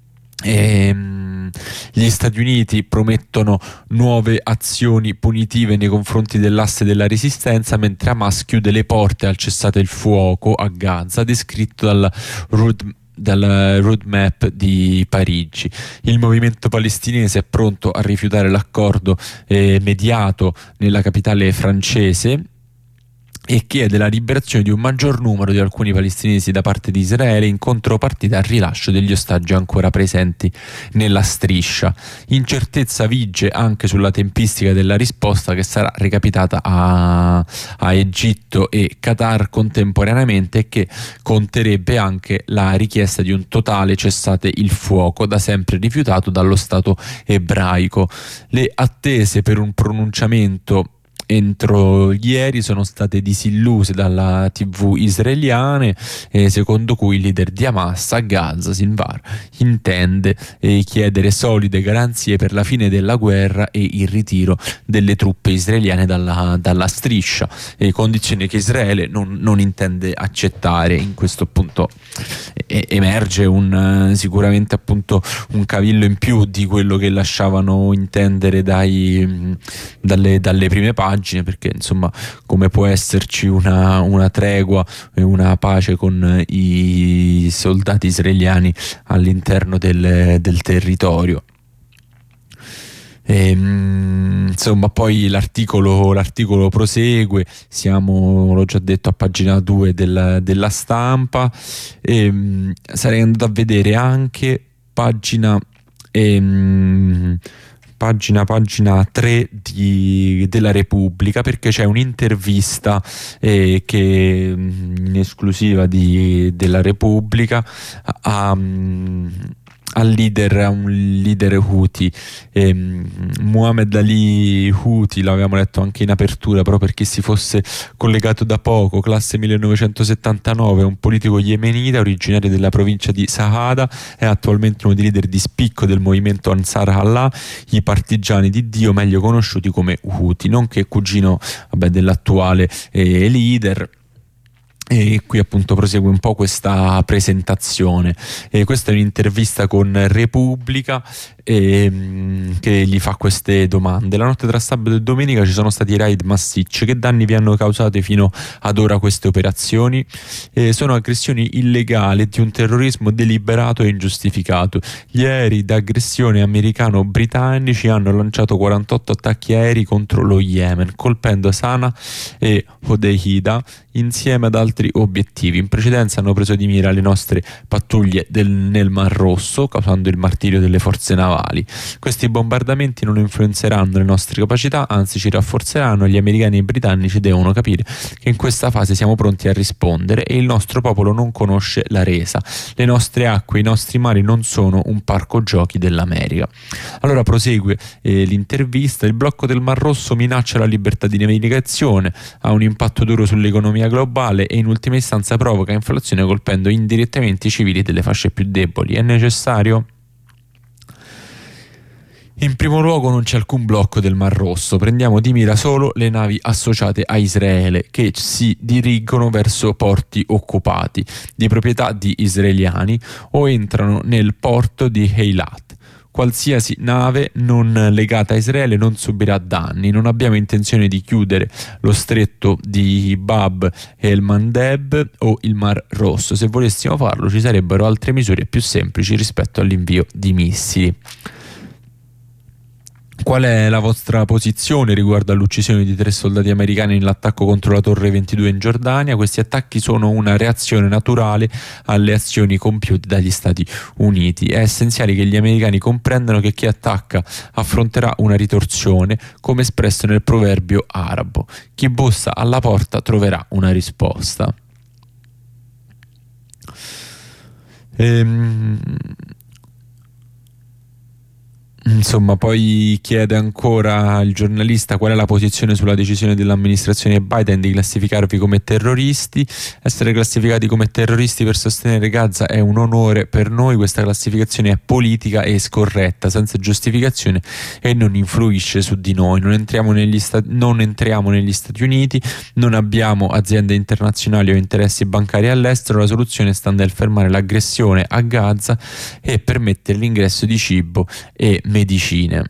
Ehm, gli Stati Uniti promettono nuove azioni punitive nei confronti dell'asse della resistenza, mentre Hamas chiude le porte al cessate il fuoco a Gaza, descritto dal road, dal roadmap di Parigi. Il movimento palestinese è pronto a rifiutare l'accordo eh, mediato nella capitale francese, e chiede la liberazione di un maggior numero di alcuni palestinesi da parte di Israele, in contropartita al rilascio degli ostaggi ancora presenti nella striscia. Incertezza vige anche sulla tempistica della risposta, che sarà recapitata a, a Egitto e Qatar contemporaneamente, e che conterebbe anche la richiesta di un totale cessate il fuoco, da sempre rifiutato dallo Stato ebraico. Le attese per un pronunciamento entro ieri sono state disilluse dalla tivù israeliane, eh, secondo cui il leader di Hamas a Gaza, Sinwar, intende eh, chiedere solide garanzie per la fine della guerra e il ritiro delle truppe israeliane dalla, dalla striscia, eh, condizioni che Israele non, non intende accettare. In questo appunto eh, emerge un, eh, sicuramente appunto un cavillo in più di quello che lasciavano intendere dai, mh, dalle, dalle prime pagine, perché insomma, come può esserci una, una tregua e una pace con i soldati israeliani all'interno del, del territorio? E, insomma, poi l'articolo, l'articolo prosegue, siamo, l'ho già detto, a pagina due del, della Stampa. E, sarei andato a vedere anche pagina ehm, pagina pagina tre di, della Repubblica, perché c'è un'intervista eh, che in esclusiva di, della Repubblica a, a al leader, a un leader Houthi, ehm, Mohammed Ali Houthi, l'avevamo letto anche in apertura, però per chi si fosse collegato da poco, classe millenovecentosettantanove, un politico yemenita originario della provincia di Sahada, è attualmente uno dei leader di spicco del movimento Ansar Allah, i partigiani di Dio, meglio conosciuti come Houthi, nonché cugino vabbè, dell'attuale eh, leader. E qui appunto prosegue un po' questa presentazione. E questa è un'intervista con Repubblica e, che gli fa queste domande. La notte tra sabato e domenica ci sono stati raid massicci. Che danni vi hanno causato fino ad ora queste operazioni? E sono aggressioni illegali di un terrorismo deliberato e ingiustificato. Gli aerei d'aggressione americano-britannici hanno lanciato quarantotto attacchi aerei contro lo Yemen, colpendo Sana e Hodeida insieme ad altri obiettivi. In precedenza hanno preso di mira le nostre pattuglie del, nel Mar Rosso, causando il martirio delle forze navali. Questi bombardamenti non influenzeranno le nostre capacità, anzi ci rafforzeranno. Gli americani e i britannici devono capire che in questa fase siamo pronti a rispondere e il nostro popolo non conosce la resa. Le nostre acque, i nostri mari non sono un parco giochi dell'America. Allora prosegue eh, l'intervista. Il blocco del Mar Rosso minaccia la libertà di navigazione, ha un impatto duro sull'economia globale e in ultima istanza provoca inflazione colpendo indirettamente i civili delle fasce più deboli. È necessario? In primo luogo non c'è alcun blocco del Mar Rosso, prendiamo di mira solo le navi associate a Israele che si dirigono verso porti occupati di proprietà di israeliani o entrano nel porto di Eilat. Qualsiasi nave non legata a Israele non subirà danni. Non abbiamo intenzione di chiudere lo stretto di Bab el Mandeb o il Mar Rosso. Se volessimo farlo ci sarebbero altre misure più semplici rispetto all'invio di missili. Qual è la vostra posizione riguardo all'uccisione di tre soldati americani nell'attacco contro la Torre ventidue in Giordania? Questi attacchi sono una reazione naturale alle azioni compiute dagli Stati Uniti. È essenziale che gli americani comprendano che chi attacca affronterà una ritorsione, come espresso nel proverbio arabo. Chi bussa alla porta troverà una risposta. Ehm... Insomma, poi chiede ancora il giornalista qual è la posizione sulla decisione dell'amministrazione Biden di classificarvi come terroristi. Essere classificati come terroristi per sostenere Gaza è un onore per noi. Questa classificazione è politica e scorretta, senza giustificazione e non influisce su di noi. Non entriamo negli, sta- non entriamo negli Stati Uniti, non abbiamo aziende internazionali o interessi bancari all'estero. La soluzione sta nel fermare l'aggressione a Gaza e permettere l'ingresso di cibo e medicine.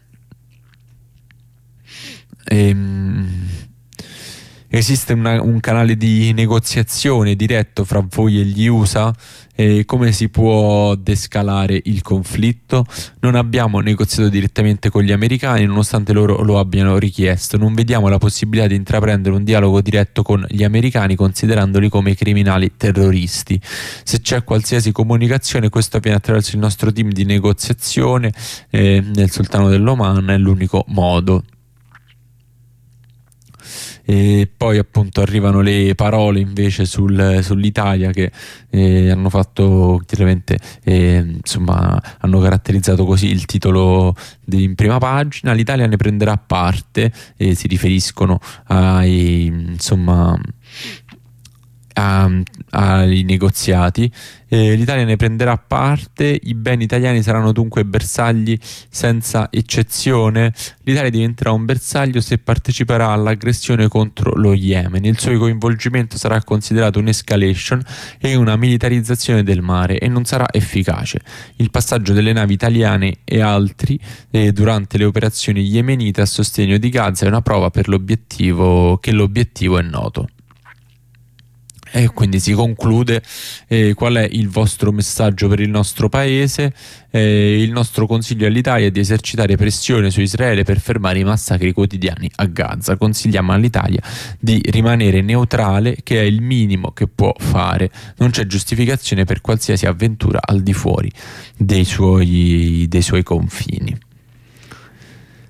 Ehm, esiste una, un canale di negoziazione diretto fra voi e gli U S A? E come si può descalare il conflitto? Non abbiamo negoziato direttamente con gli americani, nonostante loro lo abbiano richiesto. Non vediamo la possibilità di intraprendere un dialogo diretto con gli americani, considerandoli come criminali terroristi. Se c'è qualsiasi comunicazione, questo avviene attraverso il nostro team di negoziazione eh, nel Sultano dell'Oman, è l'unico modo. E poi appunto arrivano le parole invece sul, sull'Italia che eh, hanno fatto chiaramente eh, insomma hanno caratterizzato così il titolo di, in prima pagina. L'Italia ne prenderà parte e si riferiscono ai insomma a, ai negoziati. Eh, L'Italia ne prenderà parte, i beni italiani saranno dunque bersagli senza eccezione. L'Italia diventerà un bersaglio se parteciperà all'aggressione contro lo Yemen. Il suo coinvolgimento sarà considerato un'escalation e una militarizzazione del mare e non sarà efficace. Il passaggio delle navi italiane e altri eh, durante le operazioni yemenite a sostegno di Gaza è una prova per l'obiettivo che l'obiettivo è noto. E quindi si conclude eh, qual è il vostro messaggio per il nostro paese. Eh, il nostro consiglio all'Italia è di esercitare pressione su Israele per fermare i massacri quotidiani a Gaza. Consigliamo all'Italia di rimanere neutrale, che è il minimo che può fare. Non c'è giustificazione per qualsiasi avventura al di fuori dei suoi, dei suoi confini.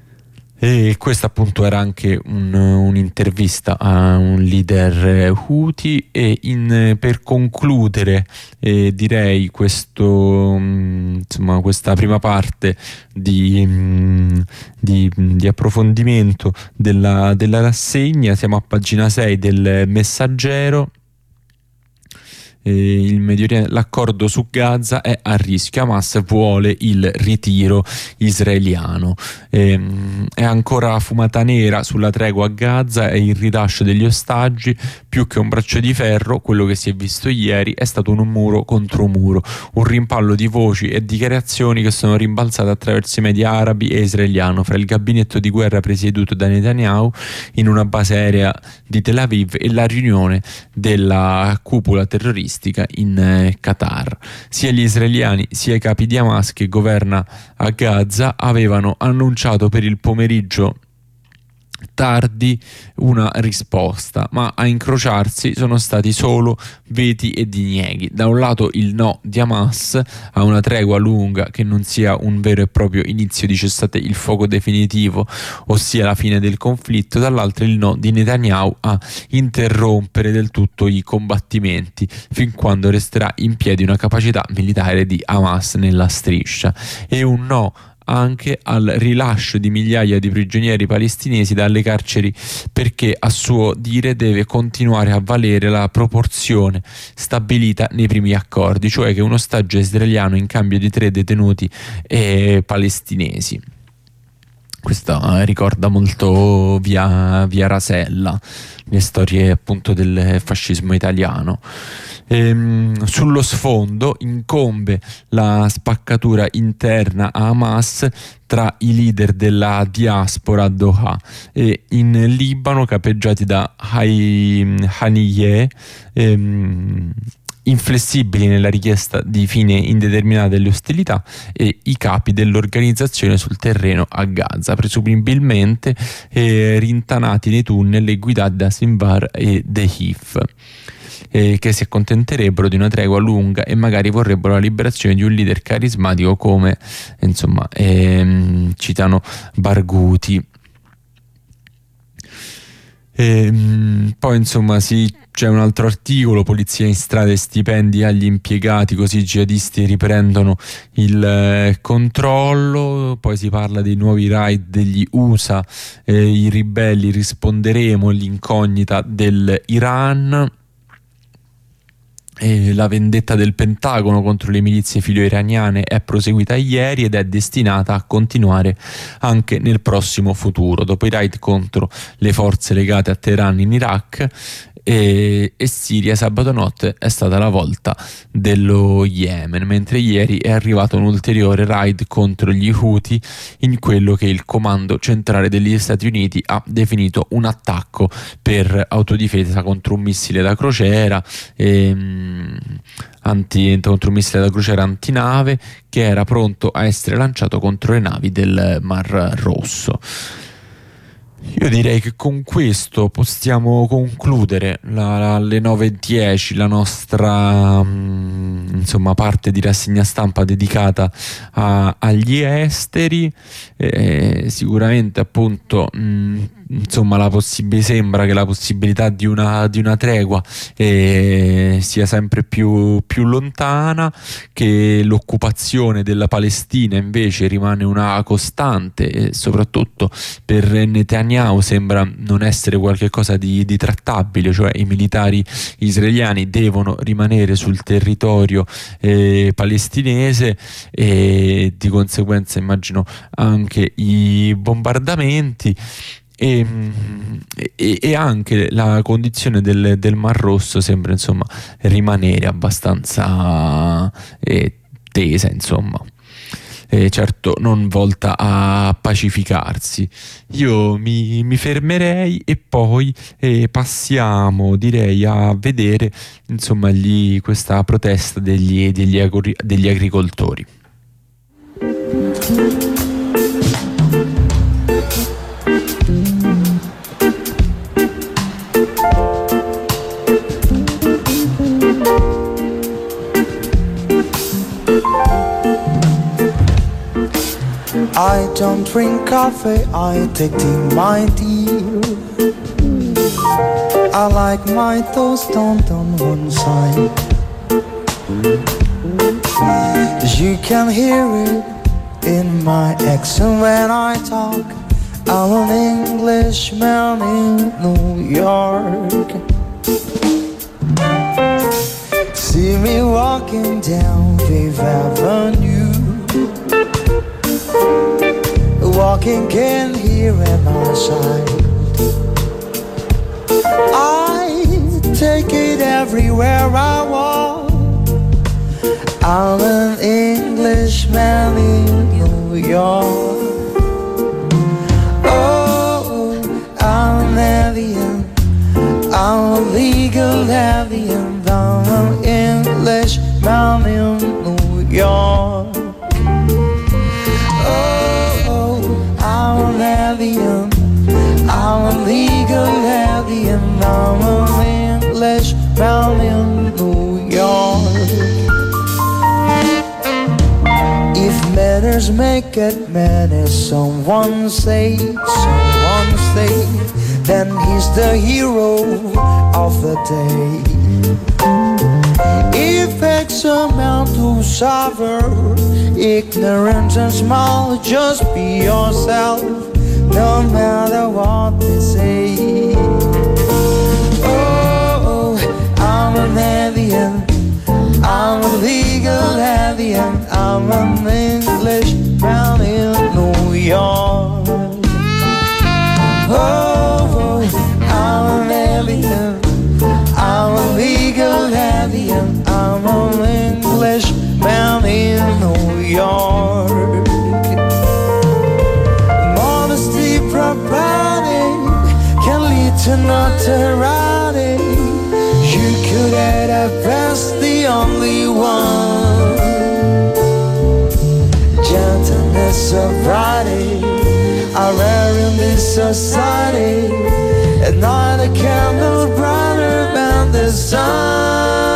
E questa appunto era anche un, un'intervista a un leader Houthi. E in, per concludere eh, direi questo, mh, insomma, questa prima parte di, mh, di, di approfondimento della, della rassegna, siamo a pagina sei del Messaggero. Eh, il Medio Oriente, l'accordo su Gaza è a rischio, Hamas vuole il ritiro israeliano. Eh, è ancora fumata nera sulla tregua a Gaza e il rilascio degli ostaggi. Più che un braccio di ferro, quello che si è visto ieri è stato un muro contro muro, un rimpallo di voci e dichiarazioni che sono rimbalzate attraverso i media arabi e israeliano fra il gabinetto di guerra presieduto da Netanyahu in una base aerea di Tel Aviv e la riunione della cupola terroristica in eh, Qatar. Sia gli israeliani sia i capi di Hamas che governa a Gaza avevano annunciato per il pomeriggio tardi una risposta, ma a incrociarsi sono stati solo veti e dinieghi. Da un lato il no di Hamas a una tregua lunga che non sia un vero e proprio inizio di cessate il fuoco definitivo, ossia la fine del conflitto, dall'altro il no di Netanyahu a interrompere del tutto i combattimenti fin quando resterà in piedi una capacità militare di Hamas nella striscia, e un no anche al rilascio di migliaia di prigionieri palestinesi dalle carceri, perché a suo dire deve continuare a valere la proporzione stabilita nei primi accordi, cioè che uno ostaggio israeliano in cambio di tre detenuti eh, palestinesi. Questa ricorda molto via, via Rasella, le storie appunto del fascismo italiano. Ehm, sullo sfondo incombe la spaccatura interna a Hamas tra i leader della diaspora a Doha e in Libano, capeggiati da Haniyeh, ehm, inflessibili nella richiesta di fine indeterminata delle ostilità, e i capi dell'organizzazione sul terreno a Gaza, presumibilmente eh, rintanati nei tunnel e guidati da Sinvar e Dehif, eh, che si accontenterebbero di una tregua lunga e magari vorrebbero la liberazione di un leader carismatico come, insomma, ehm, citano Barghouti. E, poi insomma sì, c'è un altro articolo: polizia in strada e stipendi agli impiegati, così i jihadisti riprendono il eh, controllo. Poi si parla dei nuovi raid degli U S A, eh, i ribelli risponderemo all'incognita dell'Iran. E la vendetta del Pentagono contro le milizie filo-iraniane è proseguita ieri ed è destinata a continuare anche nel prossimo futuro, dopo i raid contro le forze legate a Teheran in Iraq e, e Siria. Sabato notte è stata la volta dello Yemen, mentre ieri è arrivato un ulteriore raid contro gli Houthi in quello che il comando centrale degli Stati Uniti ha definito un attacco per autodifesa contro un missile da crociera e, anti, contro un missile da crociera antinave che era pronto a essere lanciato contro le navi del Mar Rosso. Io direi che con questo possiamo concludere la, la, alle nove e dieci la nostra mh, insomma parte di rassegna stampa dedicata a, agli esteri. Eh, sicuramente appunto mh, insomma la possib- sembra che la possibilità di una, di una tregua eh, sia sempre più, più lontana, che l'occupazione della Palestina invece rimane una costante e soprattutto per Netanyahu sembra non essere qualcosa di, di trattabile, cioè i militari israeliani devono rimanere sul territorio eh, palestinese e di conseguenza immagino anche i bombardamenti. E, e, e anche la condizione del, del Mar Rosso sembra insomma rimanere abbastanza eh, tesa, insomma, eh, certo non volta a pacificarsi. Io mi, mi fermerei e poi eh, passiamo direi a vedere insomma gli, questa protesta degli, degli, agri, degli agricoltori. I don't drink coffee, I take tea, my dear. I like my toast on one side. You can hear it in my accent when I talk. I'm an Englishman in New York. See me walking down Fifth Avenue, walking in here at my side. I take it everywhere I walk. I'm an Englishman in New York. Oh, I'm an alien, I'm a legal alien. I'm an Englishman in New York. Oh, I'm an alien, I'm a legal alien. I'm an Englishman in New York. If manners make it manners, someone say, someone say, then he's the hero of the day. If X amount to suffer ignorance and small, just be yourself, no matter what they say. Oh, I'm an alien, I'm a legal alien. I'm an Englishman in New York. Oh, I'm an alien, I'm a legal alien. I'm an Englishman in New York. Modesty, propriety can lead to notoriety. You could at best the only one. Gentleness, sobriety are rare in this society, and not a candle brighter than the sun.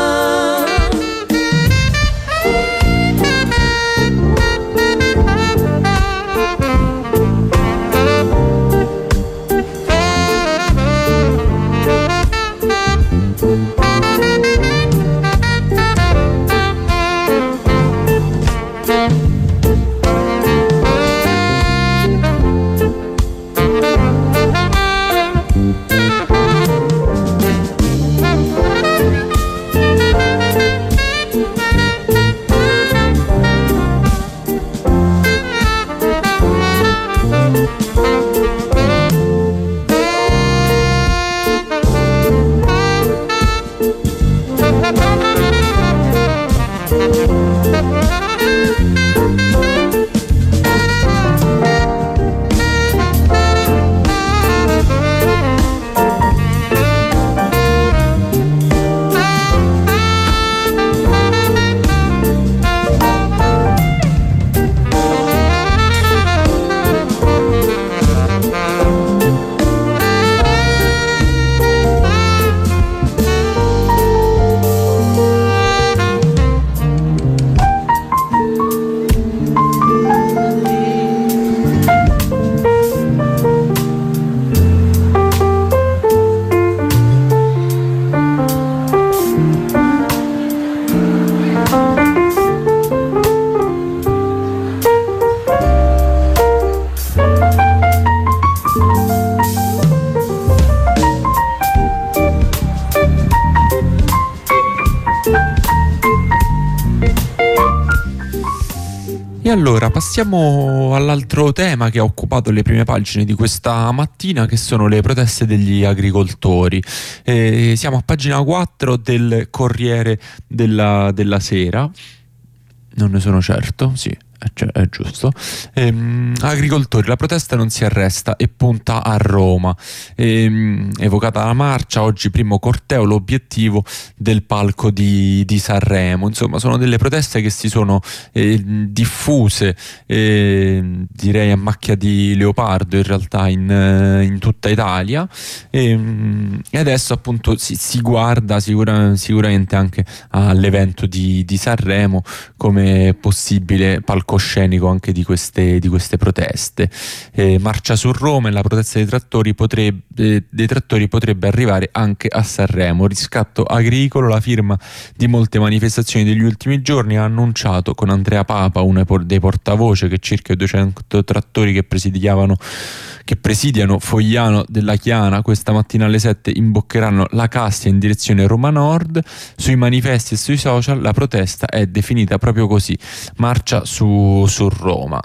Allora, passiamo all'altro tema che ha occupato le prime pagine di questa mattina, che sono le proteste degli agricoltori. Eh, siamo a pagina quattro del Corriere della, della Sera. Non ne sono certo, sì. È giusto. Ehm, agricoltori, la protesta non si arresta e punta a Roma. Ehm, evocata la marcia, oggi primo corteo, l'obiettivo del palco di, di Sanremo. Insomma, sono delle proteste che si sono eh, diffuse, eh, direi a macchia di leopardo in realtà in, in tutta Italia, e, e adesso appunto si, si guarda sicura, sicuramente anche all'evento di, di Sanremo come possibile palco palcoscenico anche di queste, di queste proteste. Eh, marcia su Roma e la protesta dei trattori, potrebbe, dei trattori potrebbe arrivare anche a Sanremo. Riscatto agricolo, la firma di molte manifestazioni degli ultimi giorni ha annunciato con Andrea Papa, uno dei portavoce, che circa duecento trattori che presidiavano che presidiano Fogliano della Chiana questa mattina alle sette imboccheranno la Cassia in direzione Roma Nord. Sui manifesti e sui social la protesta è definita proprio così: marcia su, su Roma.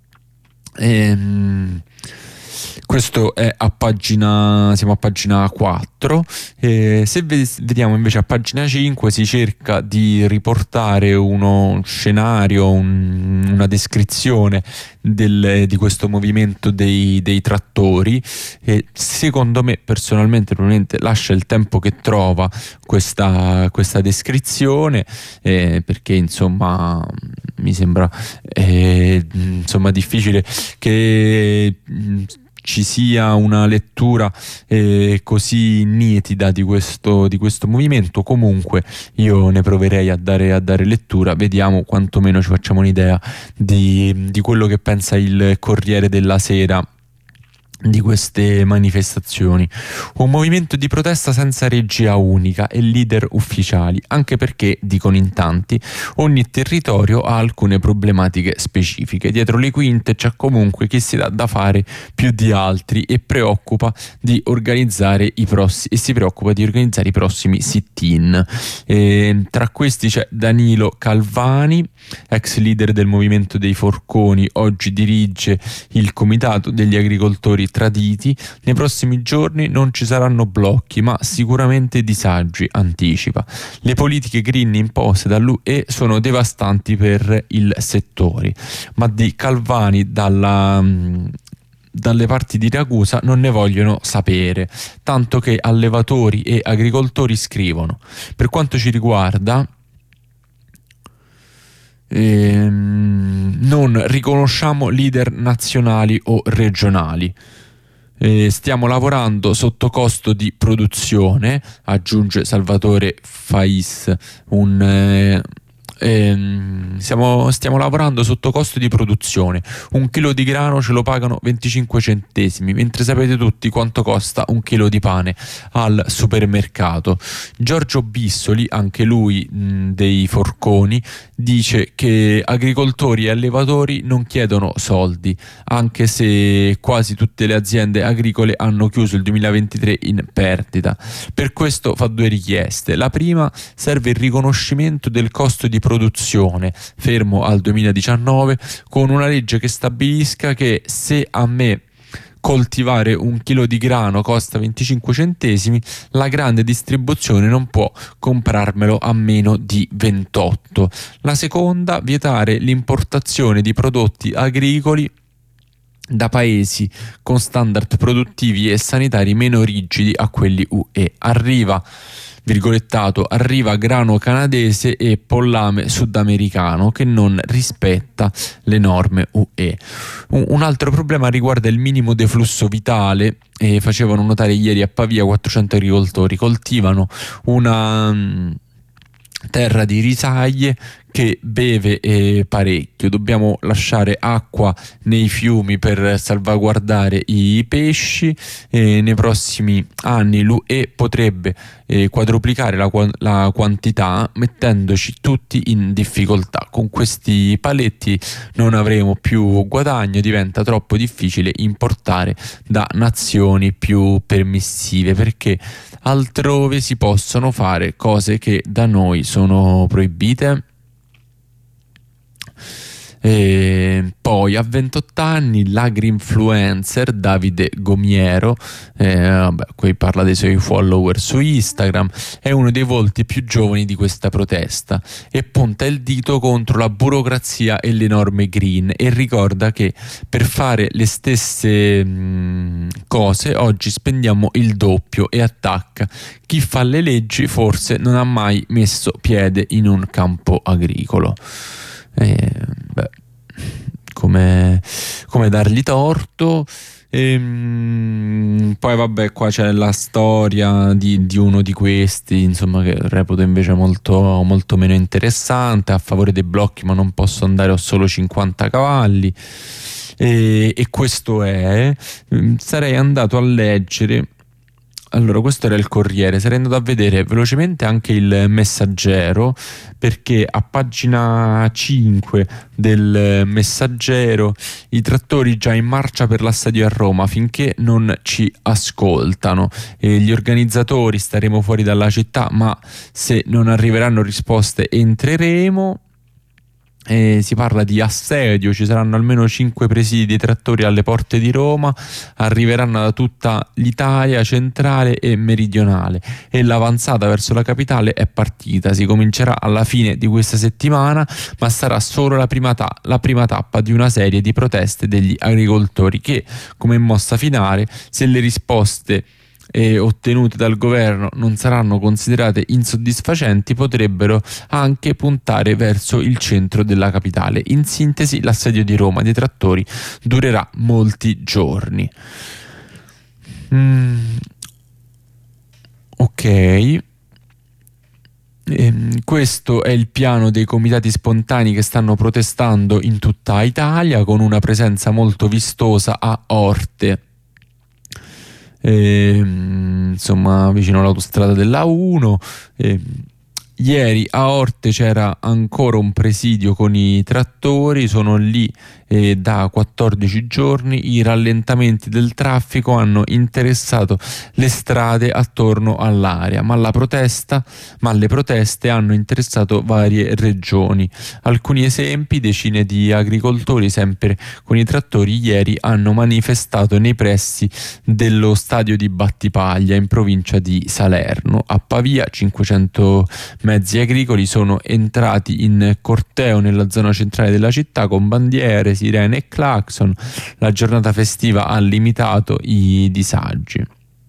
Ehm, questo è a pagina, siamo a pagina quattro. Eh, se vediamo invece a pagina cinque, si cerca di riportare uno scenario, un, una descrizione del, di questo movimento dei, dei trattori. E secondo me, personalmente, probabilmente lascia il tempo che trova questa, questa descrizione, eh, perché insomma mi sembra eh, insomma difficile che mh, ci sia una lettura eh, così nitida di questo, di questo movimento. Comunque io ne proverei a dare, a dare lettura, vediamo, quantomeno ci facciamo un'idea di, di quello che pensa il Corriere della Sera di queste manifestazioni. Un movimento di protesta senza regia unica e leader ufficiali, anche perché, dicono in tanti, ogni territorio ha alcune problematiche specifiche. Dietro le quinte c'è comunque chi si dà da fare più di altri e preoccupa di organizzare i prossimi e si preoccupa di organizzare i prossimi sit-in. E tra questi c'è Danilo Calvani, ex leader del movimento dei Forconi, oggi dirige il comitato degli agricoltori traditi. Nei prossimi giorni non ci saranno blocchi, ma sicuramente disagi, anticipa. Le politiche green imposte dall'U E sono devastanti per il settore, ma di Calvani dalla dalle parti di Ragusa non ne vogliono sapere, tanto che allevatori e agricoltori scrivono: per quanto ci riguarda ehm, non riconosciamo leader nazionali o regionali. Eh, stiamo lavorando sotto costo di produzione, aggiunge Salvatore Fais, un eh, ehm, stiamo, stiamo lavorando sotto costo di produzione. Un chilo di grano ce lo pagano venticinque centesimi, mentre sapete tutti quanto costa un chilo di pane al supermercato. Giorgio Bissoli, anche lui mh, dei Forconi, dice che agricoltori e allevatori non chiedono soldi, anche se quasi tutte le aziende agricole hanno chiuso il duemilaventitré in perdita. Per questo fa due richieste. La prima: serve il riconoscimento del costo di produzione, fermo al duemiladiciannove, con una legge che stabilisca che se a me coltivare un chilo di grano costa venticinque centesimi, la grande distribuzione non può comprarmelo a meno di ventotto. La seconda: vietare l'importazione di prodotti agricoli da paesi con standard produttivi e sanitari meno rigidi a quelli U E. Arriva virgolettato, arriva grano canadese e pollame sudamericano che non rispetta le norme U E. Un, un altro problema riguarda il minimo deflusso vitale. E facevano notare ieri a Pavia quattrocento agricoltori coltivano una um, terra di risaglie che beve eh, parecchio. Dobbiamo lasciare acqua nei fiumi per salvaguardare i pesci. E nei prossimi anni l'U E potrebbe eh, quadruplicare la, la quantità, mettendoci tutti in difficoltà. Con questi paletti non avremo più guadagno, diventa troppo difficile importare da nazioni più permissive, perché altrove si possono fare cose che da noi sono proibite. E poi a ventotto anni l'agri-influencer Davide Gomiero, eh, vabbè, qui parla dei suoi follower su Instagram, è uno dei volti più giovani di questa protesta e punta il dito contro la burocrazia e le norme green, e ricorda che per fare le stesse mh, cose oggi spendiamo il doppio, e attacca: chi fa le leggi forse non ha mai messo piede in un campo agricolo. Eh, beh, come, come dargli torto. E, poi vabbè, qua c'è la storia di, di uno di questi, insomma, che reputo invece molto, molto meno interessante. A favore dei blocchi, ma non posso andare, ho solo cinquanta cavalli. E, e questo è. Sarei andato a leggere. Allora, questo era il Corriere, sarei andato a vedere velocemente anche il Messaggero, perché a pagina cinque del Messaggero i trattori già in marcia per l'assedio a Roma finché non ci ascoltano, e gli organizzatori staremo fuori dalla città, ma se non arriveranno risposte entreremo. E si parla di assedio, ci saranno almeno cinque presidi dei trattori alle porte di Roma, arriveranno da tutta l'Italia centrale e meridionale, e l'avanzata verso la capitale è partita. Si comincerà alla fine di questa settimana, ma sarà solo la prima, ta- la prima tappa di una serie di proteste degli agricoltori che, come mossa finale, se le risposte E ottenute dal governo non saranno considerate insoddisfacenti, potrebbero anche puntare verso il centro della capitale. In sintesi, l'assedio di Roma dei trattori durerà molti giorni. Mm. Ok. Ehm, questo è il piano dei comitati spontanei che stanno protestando in tutta Italia, con una presenza molto vistosa a Orte. E, insomma, vicino all'autostrada della A uno. E, ieri a Orte c'era ancora un presidio con i trattori, sono lì eh, da quattordici giorni. I rallentamenti del traffico hanno interessato le strade attorno all'area, ma la protesta, ma le proteste hanno interessato varie regioni. Alcuni esempi: decine di agricoltori, sempre con i trattori, ieri hanno manifestato nei pressi dello stadio di Battipaglia in provincia di Salerno. A Pavia cinquecento mezzi agricoli sono entrati in corteo nella zona centrale della città con bandiere, sirene e clacson. La giornata festiva ha limitato i disagi.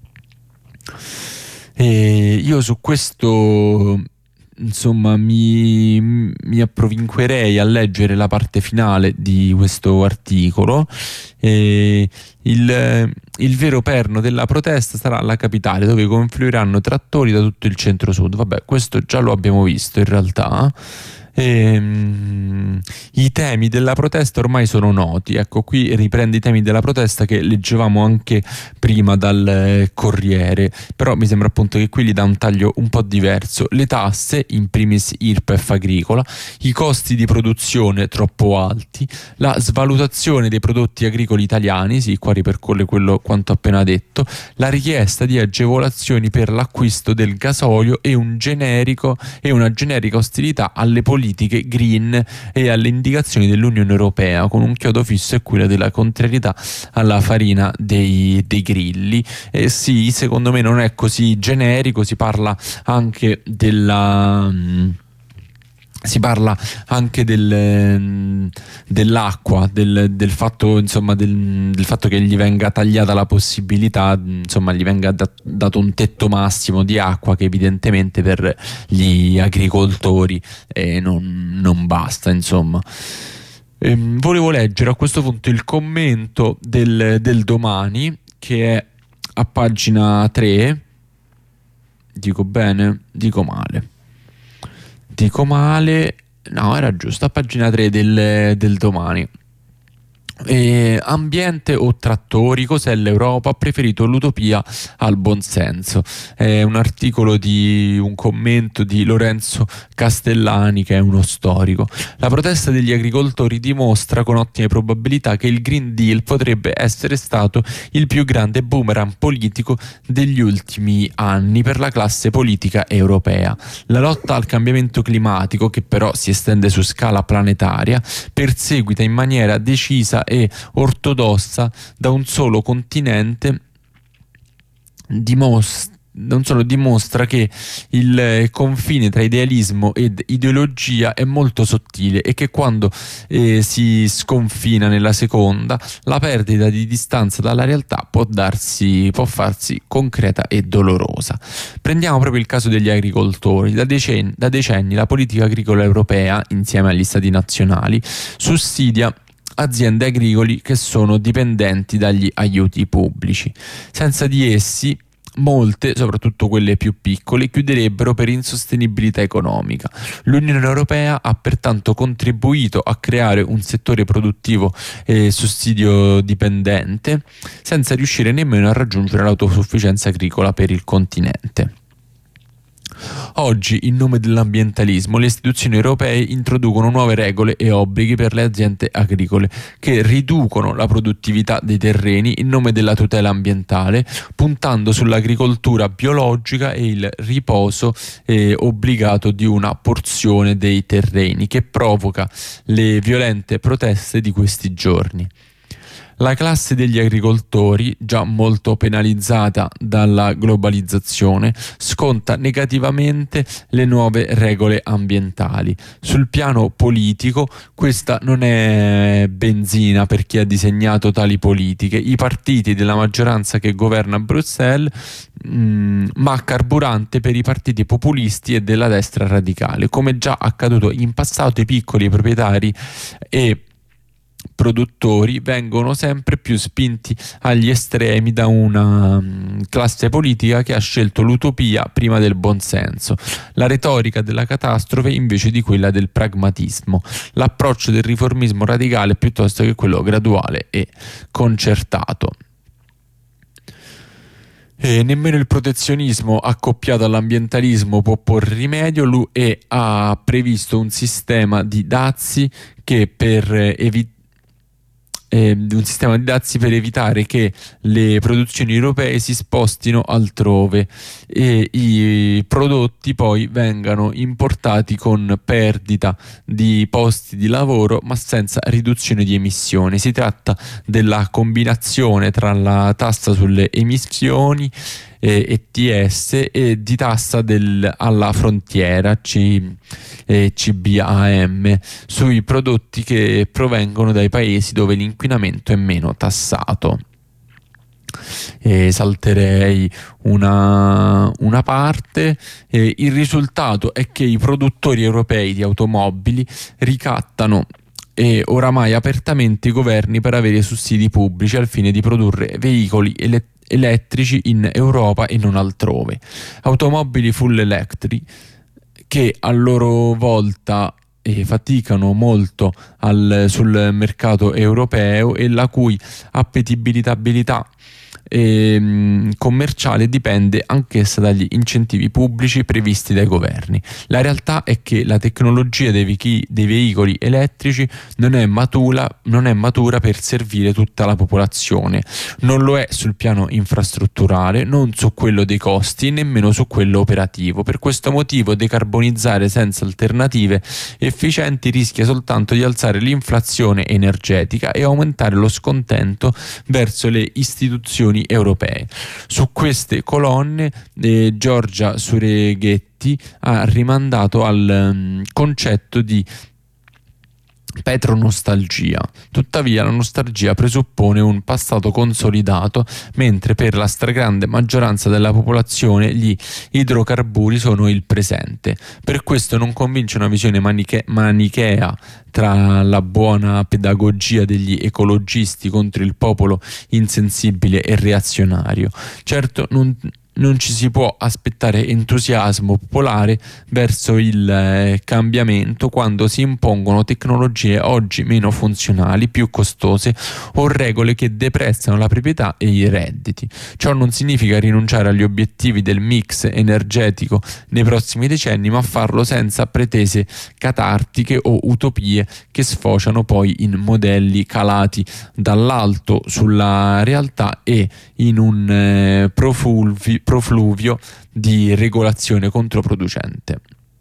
E io su questo, insomma, mi, mi approvinquerei a leggere la parte finale di questo articolo. E il, il vero perno della protesta sarà la capitale, dove confluiranno trattori da tutto il centro-sud. Vabbè, questo già lo abbiamo visto in realtà. E, um, i temi della protesta ormai sono noti. Ecco, qui riprende i temi della protesta che leggevamo anche prima dal eh, Corriere, però mi sembra appunto che qui gli dà un taglio un po' diverso. Le tasse, in primis I R P E F agricola, i costi di produzione troppo alti, la svalutazione dei prodotti agricoli italiani, sì, qua ripercorre quello quanto appena detto, la richiesta di agevolazioni per l'acquisto del gasolio e un generico e una generica ostilità alle politiche politiche green e alle indicazioni dell'Unione Europea, con un chiodo fisso, e quella della contrarietà alla farina dei, dei grilli. Eh sì, secondo me non è così generico, si parla anche della... Mh, si parla anche del, dell'acqua, del, del fatto, insomma, del, del fatto che gli venga tagliata la possibilità, insomma, gli venga dat, dato un tetto massimo di acqua, che evidentemente per gli agricoltori eh, non, non basta, insomma. Ehm, volevo leggere a questo punto il commento del, del Domani, che è a pagina tre. Dico bene? Dico male. Dico male, no, era giusto, a pagina tre del, del Domani. E ambiente o trattori, cos'è l'Europa? Ha preferito l'utopia al buonsenso. È un articolo di un commento di Lorenzo Castellani, che è uno storico. La protesta degli agricoltori dimostra con ottime probabilità che il Green Deal potrebbe essere stato il più grande boomerang politico degli ultimi anni per la classe politica europea. La lotta al cambiamento climatico, che però si estende su scala planetaria, perseguita in maniera decisa e ortodossa da un solo continente, dimostra non solo dimostra che il confine tra idealismo ed ideologia è molto sottile, e che quando eh, si sconfina nella seconda, la perdita di distanza dalla realtà può darsi può farsi concreta e dolorosa. Prendiamo proprio il caso degli agricoltori. Da decenni, da decenni la politica agricola europea, insieme agli stati nazionali, sussidia aziende agricoli che sono dipendenti dagli aiuti pubblici. Senza di essi molte, soprattutto quelle più piccole, chiuderebbero per insostenibilità economica. L'Unione Europea ha pertanto contribuito a creare un settore produttivo e sussidio dipendente senza riuscire nemmeno a raggiungere l'autosufficienza agricola per il continente. Oggi, in nome dell'ambientalismo, le istituzioni europee introducono nuove regole e obblighi per le aziende agricole che riducono la produttività dei terreni in nome della tutela ambientale, puntando sull'agricoltura biologica e il riposo eh, obbligato di una porzione dei terreni, che provoca le violente proteste di questi giorni. La classe degli agricoltori, già molto penalizzata dalla globalizzazione, sconta negativamente le nuove regole ambientali. Sul piano politico, questa non è benzina per chi ha disegnato tali politiche, i partiti della maggioranza che governa Bruxelles, mh, ma carburante per i partiti populisti e della destra radicale. Come già accaduto in passato, i piccoli proprietari e produttori vengono sempre più spinti agli estremi da una um, classe politica che ha scelto l'utopia prima del buonsenso, la retorica della catastrofe invece di quella del pragmatismo, l'approccio del riformismo radicale piuttosto che quello graduale e concertato. E nemmeno il protezionismo accoppiato all'ambientalismo può porre rimedio. L'U E ha previsto un sistema di dazi che per evitare un sistema di dazi per evitare che le produzioni europee si spostino altrove e i prodotti poi vengano importati con perdita di posti di lavoro ma senza riduzione di emissioni. Si tratta della combinazione tra la tassa sulle emissioni E T S e di tassa del, alla frontiera C, eh, C B A M sui prodotti che provengono dai paesi dove l'inquinamento è meno tassato. E salterei una, una parte. E il risultato è che i produttori europei di automobili ricattano e oramai apertamente i governi per avere sussidi pubblici al fine di produrre veicoli elettrici elettrici in Europa e non altrove. Automobili full electric che a loro volta eh, faticano molto al, sul mercato europeo e la cui appetibilità e, commerciale dipende anch'essa dagli incentivi pubblici previsti dai governi. La realtà è che la tecnologia dei, vechi, dei veicoli elettrici non è, matura, non è matura per servire tutta la popolazione, non lo è sul piano infrastrutturale, non su quello dei costi, nemmeno su quello operativo. Per questo motivo decarbonizzare senza alternative efficienti rischia soltanto di alzare l'inflazione energetica e aumentare lo scontento verso le istituzioni europee. Su queste colonne eh, Giorgia Sureghetti ha rimandato al um, concetto di petronostalgia. Tuttavia la nostalgia presuppone un passato consolidato, mentre per la stragrande maggioranza della popolazione gli idrocarburi sono il presente. Per questo non convince una visione maniche- manichea tra la buona pedagogia degli ecologisti contro il popolo insensibile e reazionario. Certo, non Non ci si può aspettare entusiasmo popolare verso il eh, cambiamento quando si impongono tecnologie oggi meno funzionali, più costose o regole che deprezzano la proprietà e i redditi. Ciò non significa rinunciare agli obiettivi del mix energetico nei prossimi decenni, ma farlo senza pretese catartiche o utopie che sfociano poi in modelli calati dall'alto sulla realtà e in un eh, profulvi profluvio di regolazione controproducente.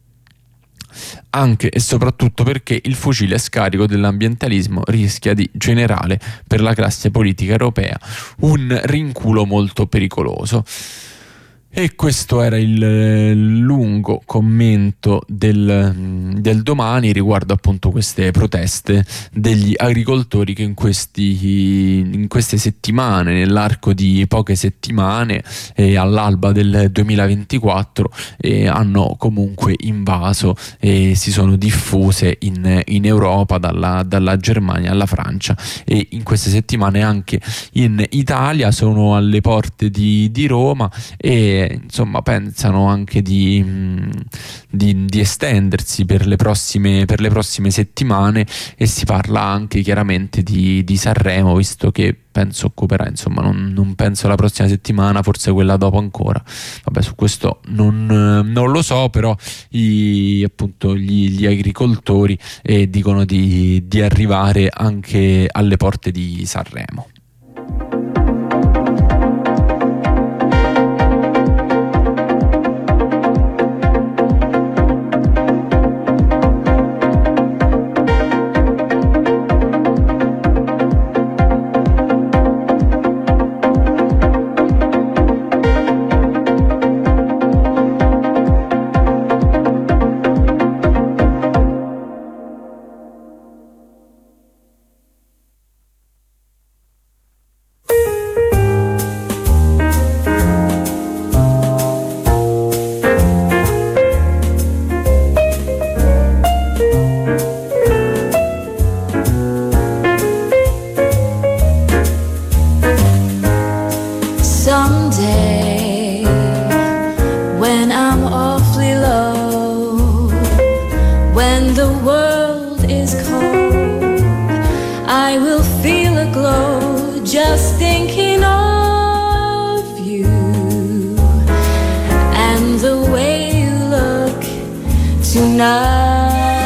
Anche e soprattutto perché il fucile scarico dell'ambientalismo rischia di generare per la classe politica europea un rinculo molto pericoloso. E questo era il eh, lungo commento del, mm, del Domani riguardo appunto queste proteste degli agricoltori che in, questi, in queste settimane, nell'arco di poche settimane, eh, all'alba del duemilaventiquattro, eh, hanno comunque invaso e si sono diffuse in, in Europa, dalla, dalla Germania alla Francia, e in queste settimane anche in Italia. Sono alle porte di, di Roma e insomma pensano anche di, di, di estendersi per le prossime per le prossime settimane, e si parla anche chiaramente di, di Sanremo, visto che penso occuperà, insomma non, non penso la prossima settimana, forse quella dopo ancora. Vabbè, su questo non, non lo so, però i, appunto gli, gli agricoltori eh, dicono di, di arrivare anche alle porte di Sanremo. Someday, when I'm awfully low, when the world is cold, I will feel a glow just thinking of you and the way you look tonight.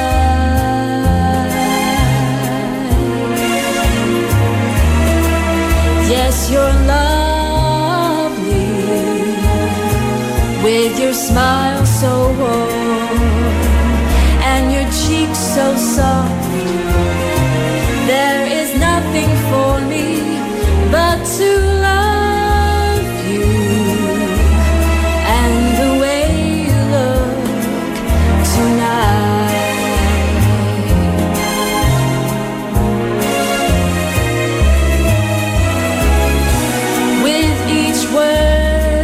Yes, your love, with your smile so warm and your cheeks so soft, there is nothing for me but to love you and the way you look tonight. With each word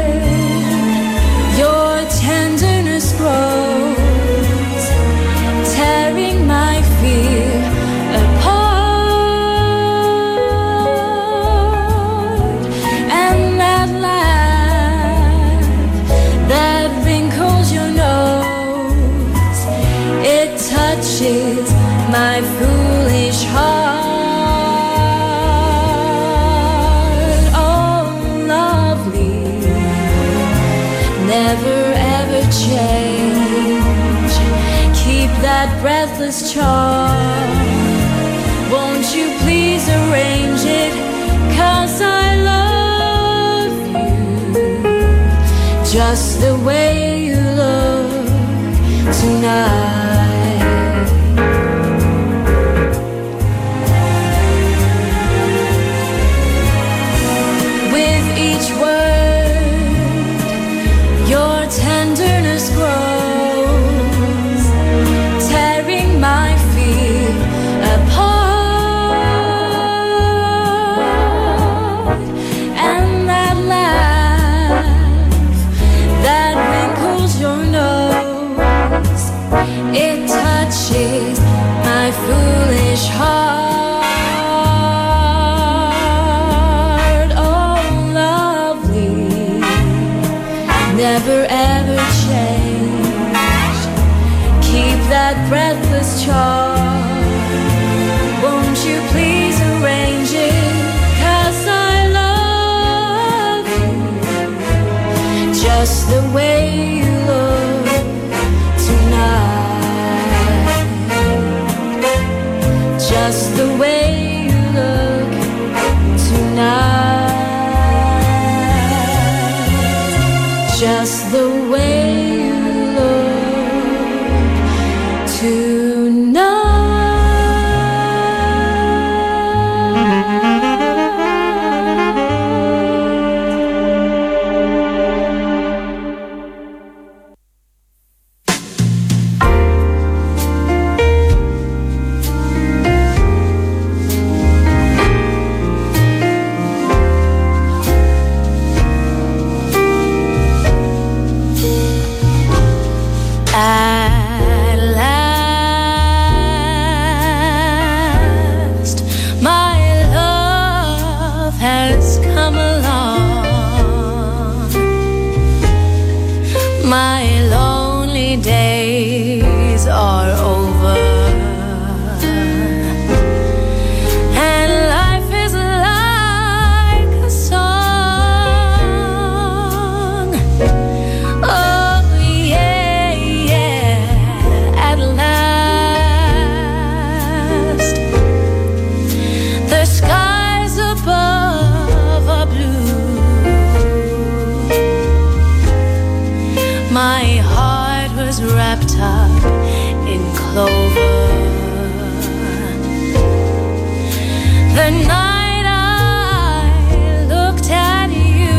my foolish heart. Oh, lovely, never ever change. Keep that breathless charm. Won't you please arrange it? 'Cause I love you just the way you look tonight. My foolish heart. Oh, lovely, never ever change. Keep that breathless charm. Won't you please arrange it? 'Cause I love you just the way you look tonight. Just the way you look tonight. Just the way you look tonight. come along. My lonely days are over, and life is like a song. Oh yeah, yeah, at last the skies above are blue. My heart was wrapped up in clover the night I looked at you.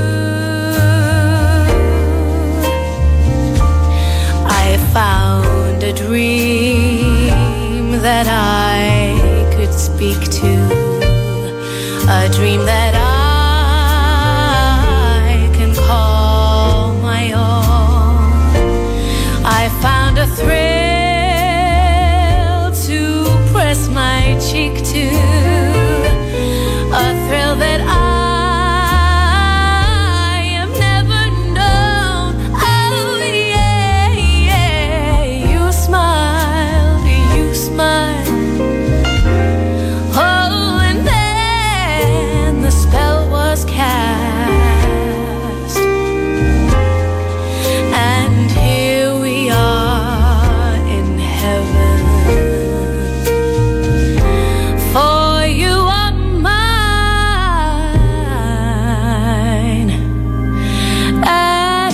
I found a dream that I could speak to, a dream that I can call my own. I found a thrill to press my cheek to, a thrill that I have never known. Oh yeah, yeah, you smiled, you smiled. Oh, and then the spell was cast, and here we are in heaven. For you are mine at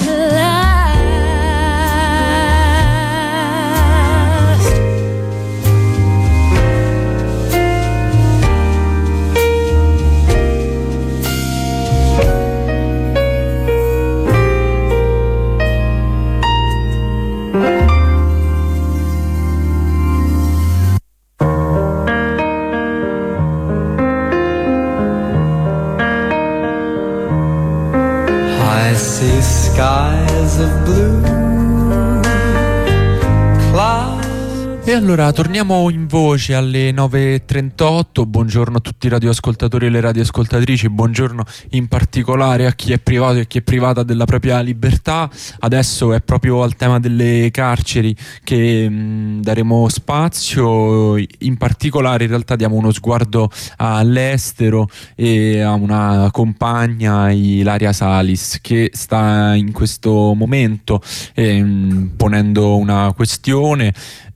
last. I see skies of blue, clouds. E allora torniamo in voce alle nove e trentotto. Buongiorno a tutti i radioascoltatori e le radioascoltatrici, buongiorno in particolare a chi è privato e chi è privata della propria libertà. Adesso è proprio al tema delle carceri che mh, daremo spazio. In particolare in realtà diamo uno sguardo all'estero e a una compagna, Ilaria Salis, che sta in questo momento ehm, ponendo una questione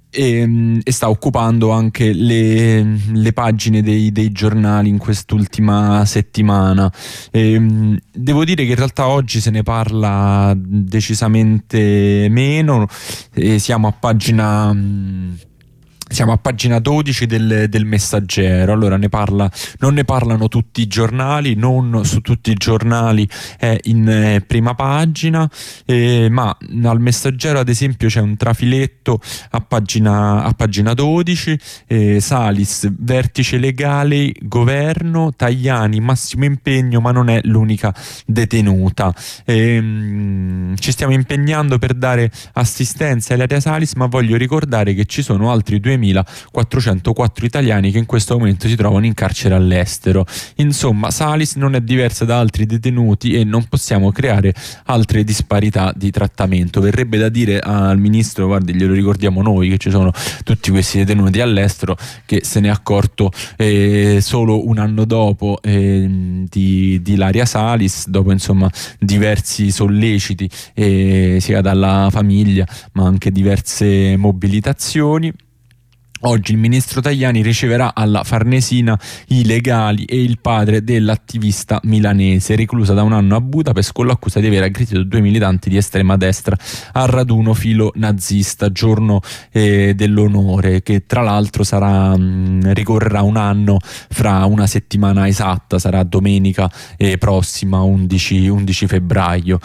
e, e sta occupando anche le, le pagine dei, dei giornali in quest'ultima settimana. E, devo dire che in realtà oggi se ne parla decisamente meno, e siamo a pagina Siamo a pagina dodici del, del Messaggero. Allora ne parla, non ne parlano tutti i giornali, non su tutti i giornali è in eh, prima pagina, eh, ma al Messaggero ad esempio c'è un trafiletto a pagina, a pagina dodici, eh, Salis, vertice legale, governo, Tajani, massimo impegno ma non è l'unica detenuta. Eh, mh, ci stiamo impegnando per dare assistenza a Ilaria Salis, ma voglio ricordare che ci sono altri duemilaquattrocentoquattro italiani che in questo momento si trovano in carcere all'estero. Insomma, Salis non è diversa da altri detenuti e non possiamo creare altre disparità di trattamento. Verrebbe da dire al ministro: guardi, glielo ricordiamo noi che ci sono tutti questi detenuti all'estero, che se ne è accorto eh, solo un anno dopo eh, di, di Ilaria Salis, dopo insomma diversi solleciti eh, sia dalla famiglia ma anche diverse mobilitazioni. Oggi il ministro Tajani riceverà alla Farnesina i legali e il padre dell'attivista milanese, reclusa da un anno a Budapest con l'accusa di aver aggredito due militanti di estrema destra al raduno filo nazista, giorno eh, dell'onore, che tra l'altro sarà mh, ricorrerà un anno fra una settimana esatta, sarà domenica eh, prossima, undici febbraio.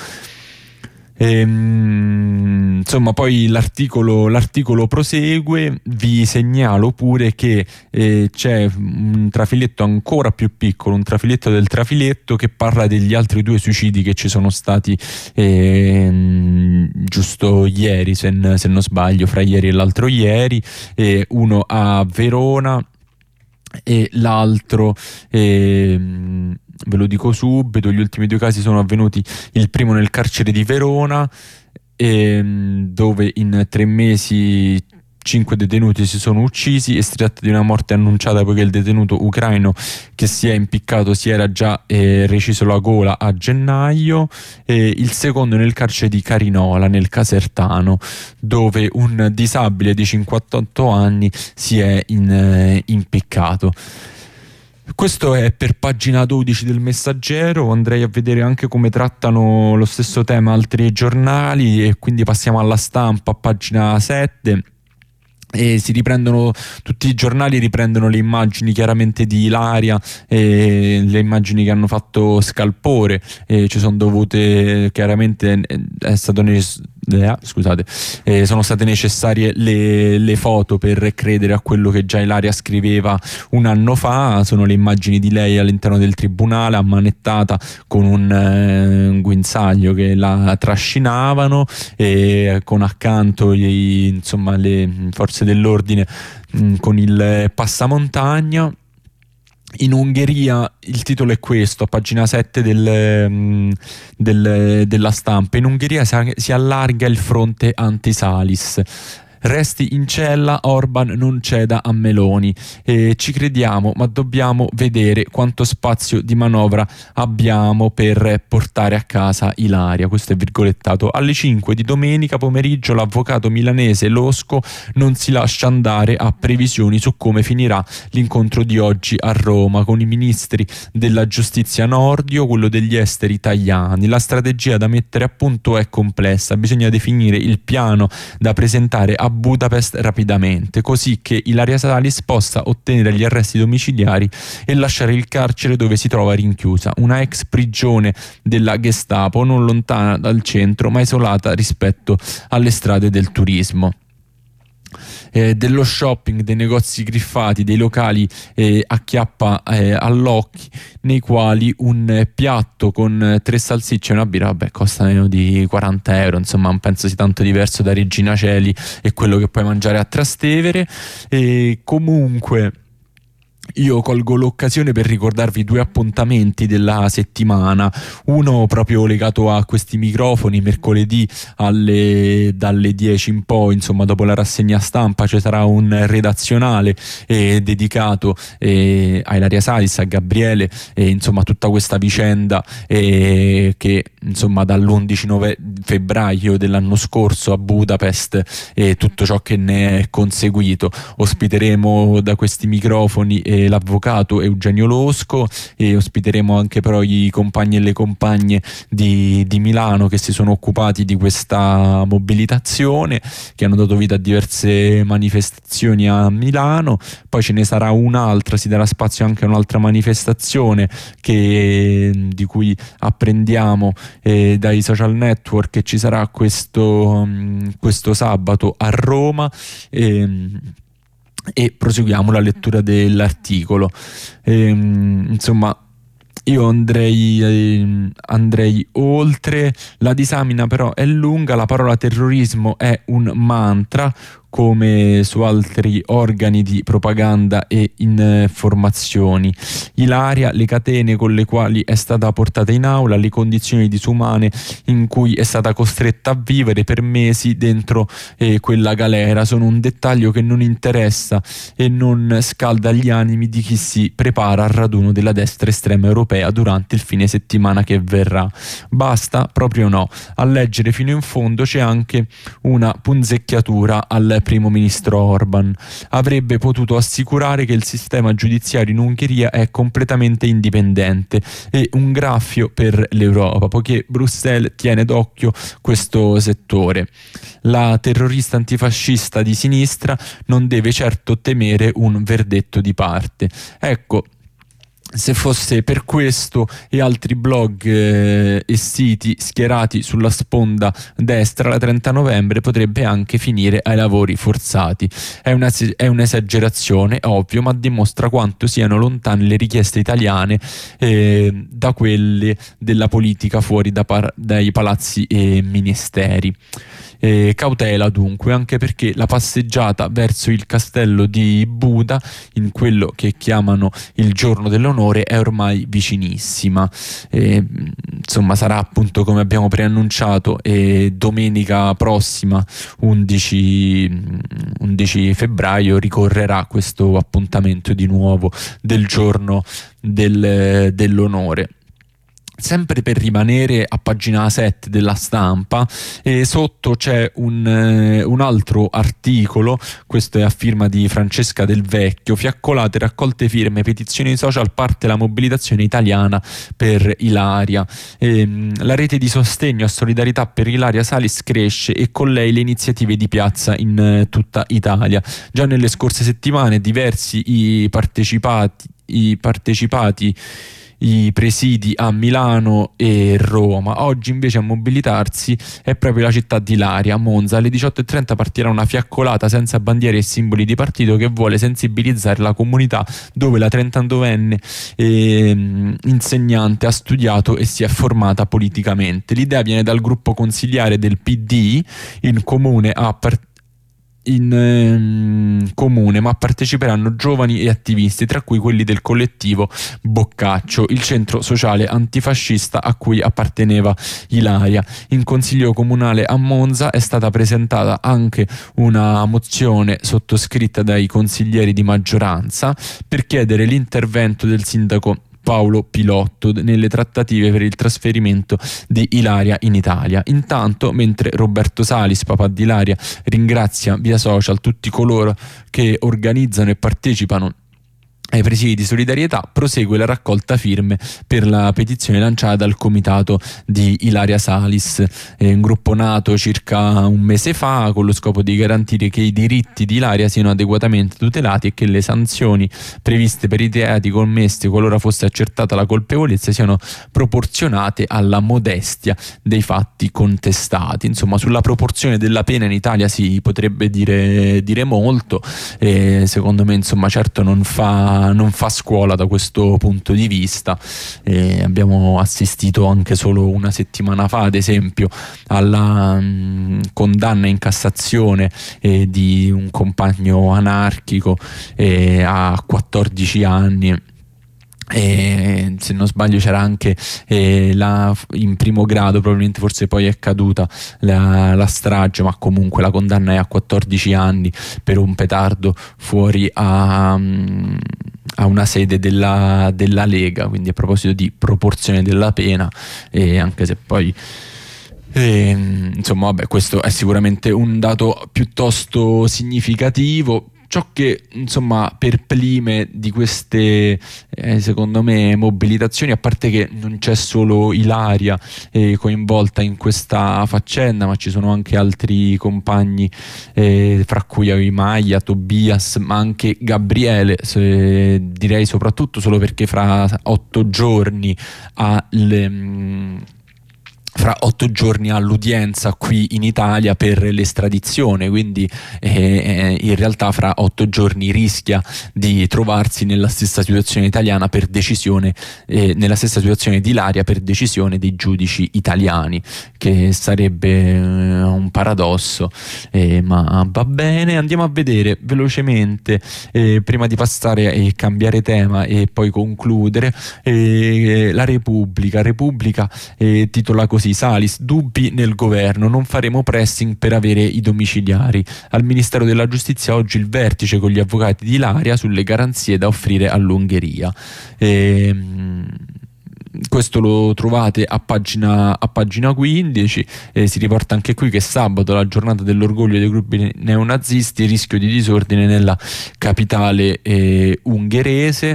Ehm, insomma, poi l'articolo, l'articolo prosegue. Vi segnalo pure che eh, c'è un trafiletto ancora più piccolo, un trafiletto del trafiletto, che parla degli altri due suicidi che ci sono stati eh, giusto ieri, se, se non sbaglio, fra ieri e l'altro ieri, eh, uno a Verona e l'altro eh, ve lo dico subito, gli ultimi due casi sono avvenuti, il primo nel carcere di Verona, ehm, dove in tre mesi cinque detenuti si sono uccisi, e si tratta di una morte annunciata poiché il detenuto ucraino che si è impiccato si era già eh, reciso la gola a gennaio. E il secondo nel carcere di Carinola, nel Casertano, dove un disabile di cinquantotto anni si è in, eh, impiccato. Questo è per pagina dodici del Messaggero. Andrei a vedere anche come trattano lo stesso tema altri giornali, e quindi passiamo alla Stampa, a pagina sette. E si riprendono, tutti i giornali riprendono le immagini chiaramente di Ilaria, e le immagini che hanno fatto scalpore, e ci sono dovute chiaramente, è stato necess- eh, scusate eh, sono state necessarie le, le foto per credere a quello che già Ilaria scriveva un anno fa. Sono le immagini di lei all'interno del tribunale, ammanettata con un, eh, un guinzaglio che la trascinavano, e con accanto gli, insomma, le forze dell'ordine mh, con il passamontagna. In Ungheria, il titolo è questo, a pagina sette del, mh, del, della Stampa: in Ungheria si, si allarga il fronte anti-Salis. Resti in cella, Orban non ceda a Meloni. E ci crediamo, ma dobbiamo vedere quanto spazio di manovra abbiamo per portare a casa Ilaria. Questo è virgolettato. Alle cinque di domenica pomeriggio l'avvocato milanese Losco non si lascia andare a previsioni su come finirà l'incontro di oggi a Roma con i ministri della giustizia Nordio, quello degli esteri Tajani. La strategia da mettere a punto è complessa, bisogna definire il piano da presentare a Budapest rapidamente, così che Ilaria Salis possa ottenere gli arresti domiciliari e lasciare il carcere dove si trova rinchiusa, una ex prigione della Gestapo, non lontana dal centro ma isolata rispetto alle strade del turismo. Eh, dello shopping, dei negozi griffati, dei locali eh, a chiappa eh, all'occhio, nei quali un eh, piatto con eh, tre salsicce e una birra, vabbè, costa meno di quaranta euro, insomma non penso sia tanto diverso da Regina Coeli e quello che puoi mangiare a Trastevere. E comunque io colgo l'occasione per ricordarvi due appuntamenti della settimana, uno proprio legato a questi microfoni. Mercoledì alle, dalle dieci in poi, insomma dopo la rassegna stampa, ci sarà un redazionale eh, dedicato eh, a Ilaria Salis, a Gabriele, e insomma tutta questa vicenda eh, che insomma dall'undici febbraio dell'anno scorso a Budapest e tutto ciò che ne è conseguito. Ospiteremo da questi microfoni eh, l'avvocato Eugenio Losco, e ospiteremo anche però i compagni e le compagne di, di Milano che si sono occupati di questa mobilitazione, che hanno dato vita a diverse manifestazioni a Milano. Poi ce ne sarà un'altra, si darà spazio anche a un'altra manifestazione che, di cui apprendiamo eh, dai social network, che ci sarà questo, um, questo sabato a Roma. E, e proseguiamo la lettura dell'articolo. Ehm, insomma io andrei, eh, andrei oltre. La disamina però è lunga, la parola terrorismo è un mantra, come su altri organi di propaganda e informazioni. Ilaria, le catene con le quali è stata portata in aula, le condizioni disumane in cui è stata costretta a vivere per mesi dentro eh, quella galera sono un dettaglio che non interessa e non scalda gli animi di chi si prepara al raduno della destra estrema europea durante il fine settimana che verrà. Basta? Proprio no. A leggere fino in fondo c'è anche una punzecchiatura al primo ministro Orban. Avrebbe potuto assicurare che il sistema giudiziario in Ungheria è completamente indipendente e un graffio per l'Europa, poiché Bruxelles tiene d'occhio questo settore. La terrorista antifascista di sinistra non deve certo temere un verdetto di parte. Ecco, se fosse per questo e altri blog eh, e siti schierati sulla sponda destra, la trenta novembre potrebbe anche finire ai lavori forzati. È, una, è un'esagerazione, ovvio, ma dimostra quanto siano lontane le richieste italiane eh, da quelle della politica fuori da par- dai palazzi e ministeri. Eh, cautela dunque, anche perché la passeggiata verso il castello di Buda, in quello che chiamano il giorno dell'onore, è ormai vicinissima. Eh, insomma, sarà appunto, come abbiamo preannunciato, eh, domenica prossima, undici febbraio, ricorrerà questo appuntamento di nuovo del giorno del, dell'onore. Sempre per rimanere a pagina sette della Stampa, e sotto c'è un, eh, un altro articolo, questo è a firma di Francesca Del Vecchio: fiaccolate, raccolte firme, petizioni social, parte la mobilitazione italiana per Ilaria. Ehm, la rete di sostegno a solidarietà per Ilaria Salis cresce e con lei le iniziative di piazza in eh, tutta Italia. Già nelle scorse settimane diversi i partecipati, i partecipati i presidi a Milano e Roma. Oggi invece a mobilitarsi è proprio la città di Ilaria. A Monza alle diciotto e trenta partirà una fiaccolata senza bandiere e simboli di partito che vuole sensibilizzare la comunità, dove la trentannovenne eh, insegnante ha studiato e si è formata politicamente. L'idea viene dal gruppo consigliare del P D in comune a partire in ehm, comune, ma parteciperanno giovani e attivisti, tra cui quelli del collettivo Boccaccio, il centro sociale antifascista a cui apparteneva Ilaria. In consiglio comunale a Monza è stata presentata anche una mozione sottoscritta dai consiglieri di maggioranza per chiedere l'intervento del sindaco Paolo Pilotto nelle trattative per il trasferimento di Ilaria in Italia. Intanto, mentre Roberto Salis, papà di Ilaria, ringrazia via social tutti coloro che organizzano e partecipano ai presidi di solidarietà, prosegue la raccolta firme per la petizione lanciata dal comitato di Ilaria Salis, eh, un gruppo nato circa un mese fa con lo scopo di garantire che i diritti di Ilaria siano adeguatamente tutelati e che le sanzioni previste per i reati commessi qualora fosse accertata la colpevolezza siano proporzionate alla modestia dei fatti contestati. Insomma, sulla proporzione della pena in Italia si potrebbe dire, dire molto, e secondo me, insomma, certo non fa non fa scuola da questo punto di vista. Eh, abbiamo assistito anche solo una settimana fa, ad esempio, alla mh, condanna in Cassazione eh, di un compagno anarchico eh, a quattordici anni. E se non sbaglio c'era anche eh, la, in primo grado, probabilmente forse poi è caduta la, la strage, ma comunque la condanna è a quattordici anni per un petardo fuori a, a una sede della, della Lega. Quindi, a proposito di proporzione della pena, e anche se poi E, insomma, vabbè, questo è sicuramente un dato piuttosto significativo. Ciò che, insomma, perplime di queste eh, secondo me mobilitazioni, a parte che non c'è solo Ilaria eh, coinvolta in questa faccenda, ma ci sono anche altri compagni, eh, fra cui Maglia, Tobias, ma anche Gabriele, se, direi soprattutto solo perché fra otto giorni ha le mh, fra otto giorni all'udienza qui in Italia per l'estradizione, quindi eh, in realtà fra otto giorni rischia di trovarsi nella stessa situazione italiana per decisione, eh, nella stessa situazione di Ilaria per decisione dei giudici italiani, che sarebbe eh, un paradosso, eh, ma va bene. Andiamo a vedere velocemente, eh, prima di passare e cambiare tema e poi concludere, eh, la Repubblica. Repubblica eh, titola così: Salis, dubbi nel governo, non faremo pressing per avere i domiciliari. Al Ministero della Giustizia oggi il vertice con gli avvocati di Ilaria sulle garanzie da offrire all'Ungheria. Ehm Questo lo trovate a pagina, a pagina quindici. Eh, si riporta anche qui che sabato, la giornata dell'orgoglio dei gruppi neonazisti, rischio di disordine nella capitale eh, ungherese.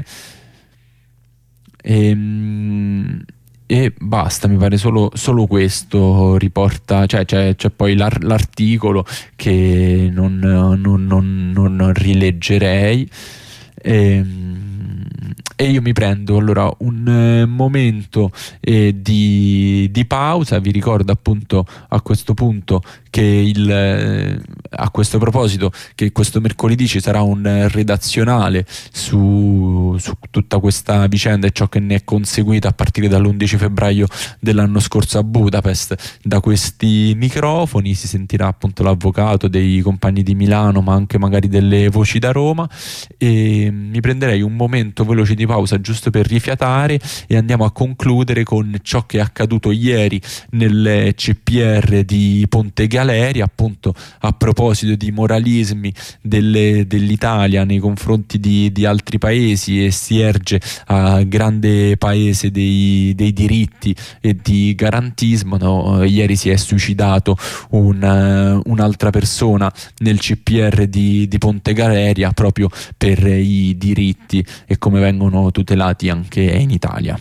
Ehm E basta, mi pare solo, solo questo riporta, cioè c'è, c'è poi l'ar- l'articolo che non, non, non, non rileggerei. E, E io mi prendo allora un eh, momento eh, di, di pausa. Vi ricordo appunto a questo punto che il, eh, a questo proposito che questo mercoledì ci sarà un eh, redazionale su, su tutta questa vicenda e ciò che ne è conseguito a partire dall'undici febbraio dell'anno scorso a Budapest. Da questi microfoni si sentirà appunto l'avvocato, dei compagni di Milano, ma anche magari delle voci da Roma, e mi prenderei un momento veloce di pausa giusto per rifiatare e andiamo a concludere con ciò che è accaduto ieri nel C P R di Ponte Galeria, appunto a proposito di moralismi delle, dell'Italia nei confronti di, di altri paesi, e si erge a grande paese dei, dei diritti e di garantismo, no? Ieri si è suicidato un, uh, un'altra persona nel C P R di, di Ponte Galeria proprio per i diritti e come vengono tutelati anche in Italia.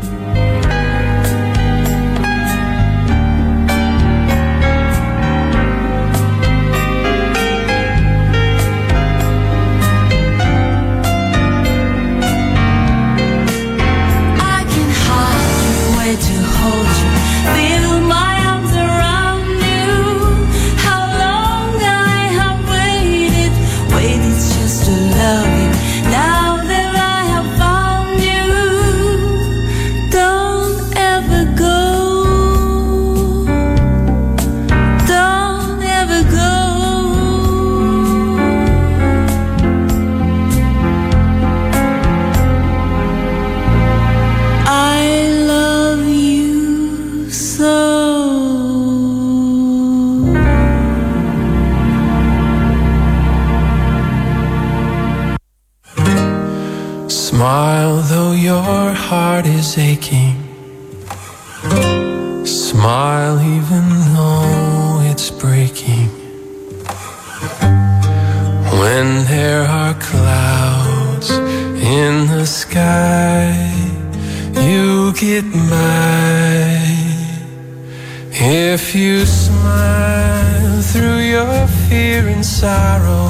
Smile though your heart is aching. Smile even though it's breaking. When there are clouds in the sky, you get by. If you smile through your fear and sorrow,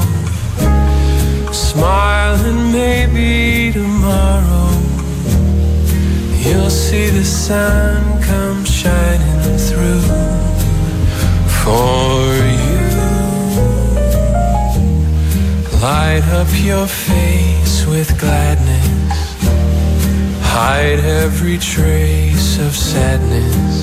smile and maybe tomorrow you'll see the sun come shining through for you. Light up your face with gladness, hide every trace of sadness,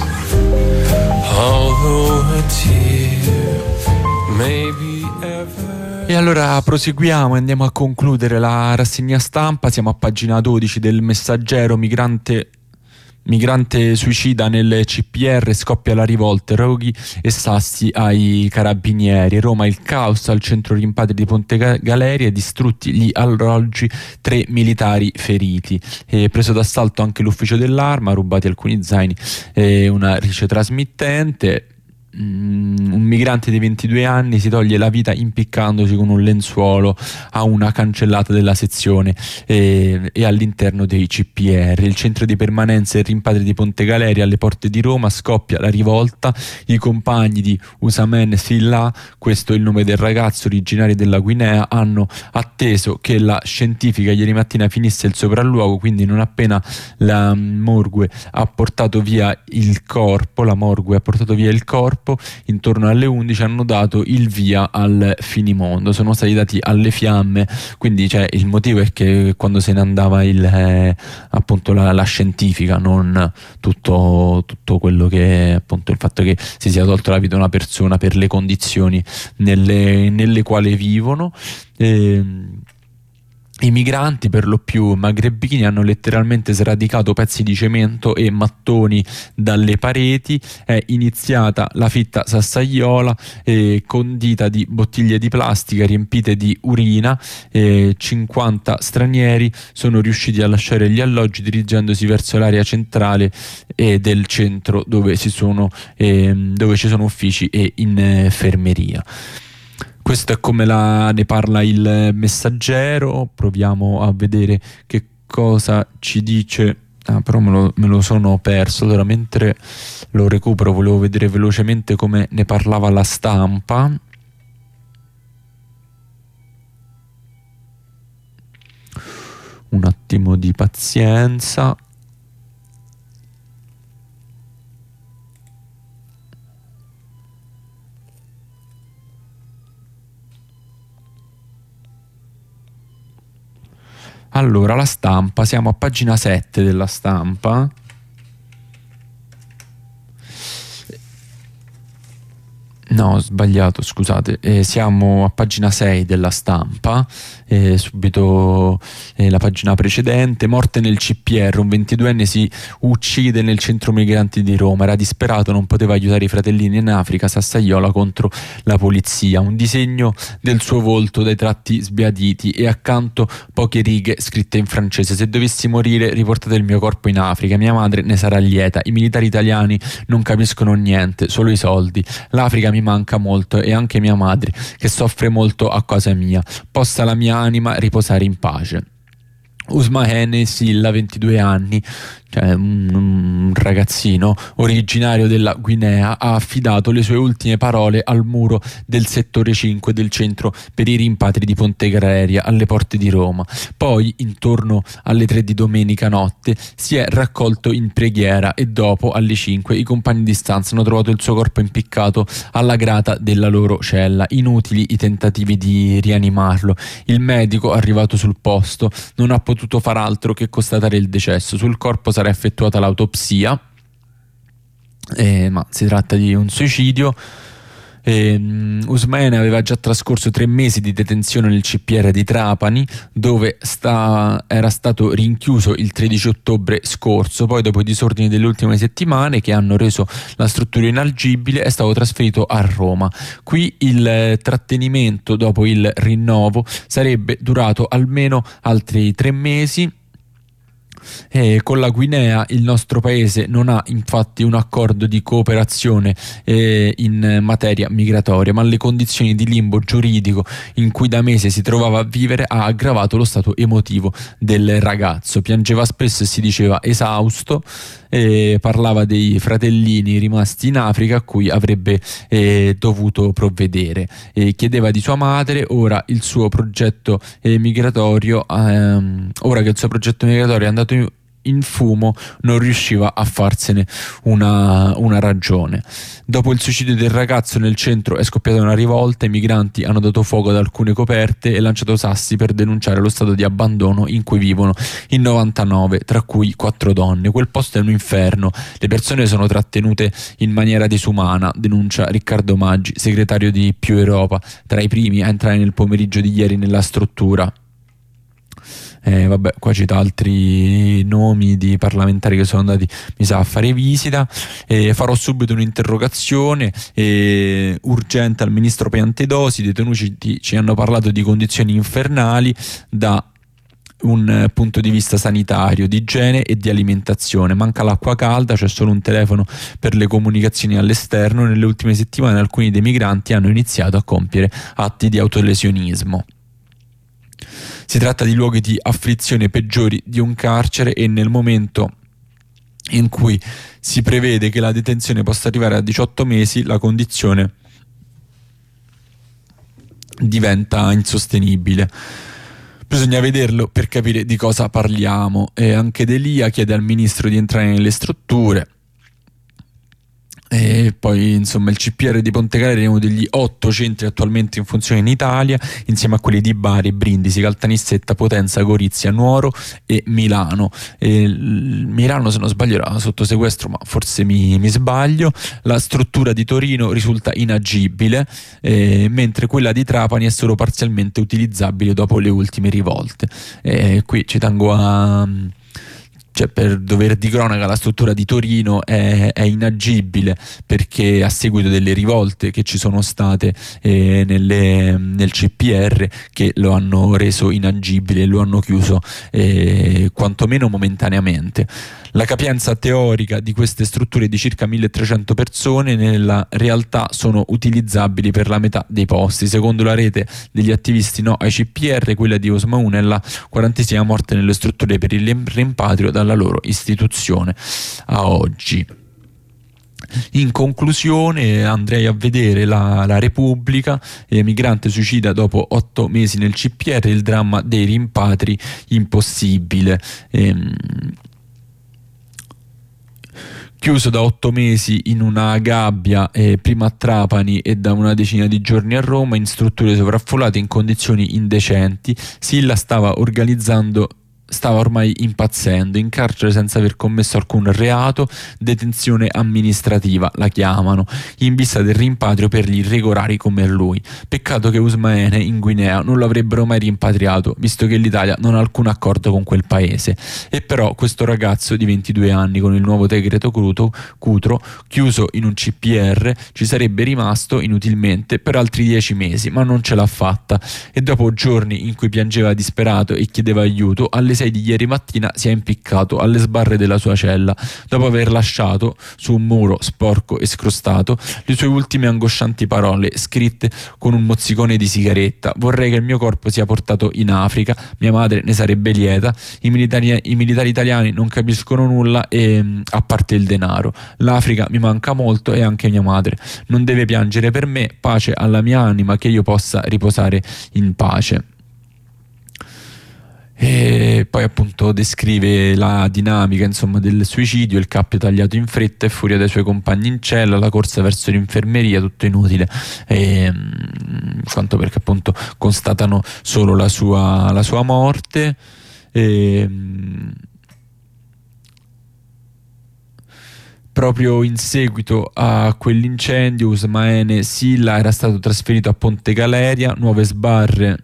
although a tear may be ever. E allora proseguiamo e andiamo a concludere la rassegna stampa. Siamo a pagina dodici del Messaggero. Migrante Migrante suicida nel C P R, scoppia la rivolta, roghi e sassi ai carabinieri. Roma, il caos al centro rimpatri di Ponte Galeria, distrutti gli alloggi, tre militari feriti. E preso d'assalto anche l'ufficio dell'arma, rubati alcuni zaini e una ricetrasmittente. Un migrante di ventidue anni si toglie la vita impiccandosi con un lenzuolo a una cancellata della sezione e, e all'interno dei C P R. Il centro di permanenza e rimpatri di Ponte Galeria alle porte di Roma, scoppia la rivolta. I compagni di Usamen Silla, questo è il nome del ragazzo originario della Guinea, hanno atteso che la scientifica ieri mattina finisse il sopralluogo, quindi non appena la morgue ha portato via il corpo, la morgue ha portato via il corpo, intorno alle undici hanno dato il via al finimondo, sono stati dati alle fiamme, quindi cioè, il motivo è che quando se ne andava il, eh, appunto la, la scientifica, non tutto, tutto quello che appunto il fatto che si sia tolto la vita a una persona per le condizioni nelle, nelle quali vivono. E, I migranti, per lo più magrebini, hanno letteralmente sradicato pezzi di cemento e mattoni dalle pareti. È iniziata la fitta sassaiola eh, condita di bottiglie di plastica riempite di urina. Eh, cinquanta stranieri sono riusciti a lasciare gli alloggi dirigendosi verso l'area centrale e del centro dove, si sono, eh, dove ci sono uffici e infermeria. Questo è come la, ne parla il Messaggero. Proviamo a vedere che cosa ci dice. Ah, però me lo, me lo sono perso. Allora, mentre lo recupero, volevo vedere velocemente come ne parlava La Stampa. un attimo di pazienza. Allora, la Stampa, siamo a pagina sette della Stampa. No, ho sbagliato, scusate. Eh, siamo a pagina sei della Stampa, eh, subito eh, la pagina precedente. Morte nel C P R, un ventiduenne si uccide nel centro migranti di Roma. Era disperato, non poteva aiutare i fratellini in Africa, s'assaiola contro la polizia. Un disegno del suo volto dai tratti sbiaditi e accanto poche righe scritte in francese: se dovessi morire, riportate il mio corpo in Africa, mia madre ne sarà lieta. I militari italiani non capiscono niente, solo i soldi. L'Africa mi manca molto e anche mia madre, che soffre molto a casa mia. Possa la mia anima riposare in pace. Ousmane Sylla, ventidue anni, cioè un, un ragazzino originario della Guinea, ha affidato le sue ultime parole al muro del settore cinque del centro per i rimpatri di Ponte Galeria, alle porte di Roma. Poi, intorno alle tre di domenica notte, si è raccolto in preghiera e dopo, alle cinque, i compagni di stanza hanno trovato il suo corpo impiccato alla grata della loro cella. Inutili i tentativi di rianimarlo. Il medico, arrivato sul posto, non ha potuto far altro che constatare il decesso. Sul corpo sarà effettuata l'autopsia, eh, ma si tratta di un suicidio. Eh, Ousmane aveva già trascorso tre mesi di detenzione nel C P R di Trapani, dove sta, era stato rinchiuso il tredici ottobre scorso. Poi, dopo i disordini delle ultime settimane che hanno reso la struttura inagibile, è stato trasferito a Roma. Qui il eh, trattenimento, dopo il rinnovo, sarebbe durato almeno altri tre mesi. Eh, con la Guinea il nostro paese non ha infatti un accordo di cooperazione eh, in materia migratoria, ma le condizioni di limbo giuridico in cui da mese si trovava a vivere ha aggravato lo stato emotivo del ragazzo. Piangeva spesso e si diceva esausto, eh, parlava dei fratellini rimasti in Africa a cui avrebbe eh, dovuto provvedere, eh, chiedeva di sua madre. Ora il suo progetto eh, migratorio ehm, ora che il suo progetto migratorio è andato in in fumo, non riusciva a farsene una, una ragione. Dopo il suicidio del ragazzo nel centro è scoppiata una rivolta. I migranti hanno dato fuoco ad alcune coperte e lanciato sassi per denunciare lo stato di abbandono in cui vivono in novantanove, tra cui quattro donne. Quel posto è un inferno, le persone sono trattenute in maniera disumana, denuncia Riccardo Maggi, segretario di Più Europa, tra i primi a entrare nel pomeriggio di ieri nella struttura. Eh, vabbè, qua cita altri nomi di parlamentari che sono andati, mi sa, a fare visita. Eh, farò subito un'interrogazione eh, urgente al ministro Piantedosi. I detenuti ci hanno parlato di condizioni infernali da un punto di vista sanitario, di igiene e di alimentazione. Manca l'acqua calda, c'è solo un telefono per le comunicazioni all'esterno. Nelle ultime settimane alcuni dei migranti hanno iniziato a compiere atti di autolesionismo. Si tratta di luoghi di afflizione peggiori di un carcere, e nel momento in cui si prevede che la detenzione possa arrivare a diciotto mesi, la condizione diventa insostenibile. Bisogna vederlo per capire di cosa parliamo. E anche D'Elia chiede al ministro di entrare nelle strutture. E poi, insomma, il C P R di Ponte Galeria è uno degli otto centri attualmente in funzione in Italia, insieme a quelli di Bari, Brindisi, Caltanissetta, Potenza, Gorizia, Nuoro e Milano. E Milano, se non sbaglio, era sotto sequestro, ma forse mi, mi sbaglio. La struttura di Torino risulta inagibile, eh, mentre quella di Trapani è solo parzialmente utilizzabile dopo le ultime rivolte. E qui ci tengo a... Cioè, per dovere di cronaca, la struttura di Torino è, è inagibile perché a seguito delle rivolte che ci sono state eh, nelle, nel C P R, che lo hanno reso inagibile e lo hanno chiuso eh, quantomeno momentaneamente. La capienza teorica di queste strutture è di circa milletrecento persone, nella realtà sono utilizzabili per la metà dei posti. Secondo la rete degli attivisti no ai C P R, quella di Ousmane è la quarantesima morte nelle strutture per il rimpatrio dalla loro istituzione a oggi. In conclusione, andrei a vedere la, la Repubblica, eh, migrante suicida dopo otto mesi nel C P R, il dramma dei rimpatri impossibile. Ehm, Chiuso da otto mesi in una gabbia, eh, prima a Trapani e da una decina di giorni a Roma, in strutture sovraffollate in condizioni indecenti, Silla stava organizzando stava ormai impazzendo, in carcere senza aver commesso alcun reato, detenzione amministrativa la chiamano, in vista del rimpatrio per gli irregolari come lui. Peccato che Usmaene in Guinea non l'avrebbero mai rimpatriato, visto che l'Italia non ha alcun accordo con quel paese. E però questo ragazzo di ventidue anni, con il nuovo decreto Cutro, Cutro chiuso in un C P R, ci sarebbe rimasto inutilmente per altri dieci mesi, ma non ce l'ha fatta, e dopo giorni in cui piangeva disperato e chiedeva aiuto, alle sei di ieri mattina si è impiccato alle sbarre della sua cella, dopo aver lasciato su un muro sporco e scrostato le sue ultime angoscianti parole, scritte con un mozzicone di sigaretta: vorrei che il mio corpo sia portato in Africa, mia madre ne sarebbe lieta, i militari, i militari italiani non capiscono nulla e, a parte il denaro, l'Africa mi manca molto e anche mia madre, non deve piangere per me, pace alla mia anima, che io possa riposare in pace. E poi appunto descrive la dinamica, insomma, del suicidio: il cappio tagliato in fretta e furia dai suoi compagni in cella, la corsa verso l'infermeria, tutto inutile, e, quanto perché appunto constatano solo la sua, la sua morte. E, proprio in seguito a quell'incendio Usmaene Silla era stato trasferito a Ponte Galeria, nuove sbarre,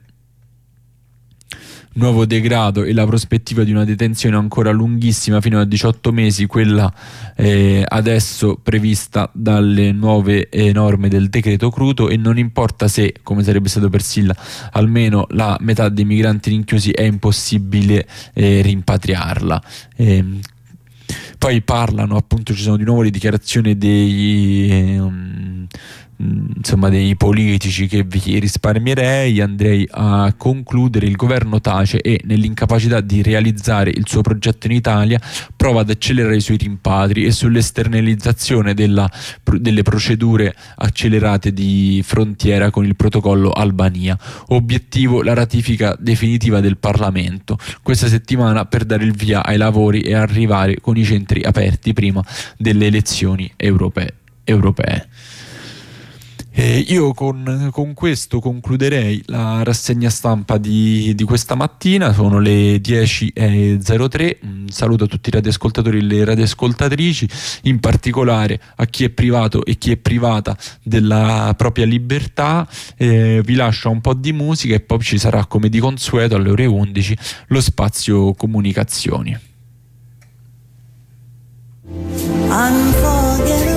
nuovo degrado e la prospettiva di una detenzione ancora lunghissima fino a diciotto mesi, quella eh, adesso prevista dalle nuove eh, norme del decreto Cutro. E non importa se, come sarebbe stato per Silla, almeno la metà dei migranti rinchiusi è impossibile eh, rimpatriarla. Eh, poi parlano, appunto, ci sono di nuovo le dichiarazioni dei eh, um, insomma dei politici che vi risparmierei. Andrei a concludere: il governo tace e, nell'incapacità di realizzare il suo progetto in Italia, prova ad accelerare sui rimpatri e sull'esternalizzazione della, delle procedure accelerate di frontiera con il protocollo Albania. Obiettivo: la ratifica definitiva del Parlamento questa settimana per dare il via ai lavori e arrivare con i centri aperti prima delle elezioni europee. europee. Eh, io con, con questo concluderei la rassegna stampa di, di questa mattina. Sono le dieci e zero tre. Un saluto a tutti i radioascoltatori e le radioascoltatrici, in particolare a chi è privato e chi è privata della propria libertà. Eh, vi lascio un po' di musica e poi ci sarà, come di consueto, alle ore undici lo spazio comunicazioni. Unforgettable.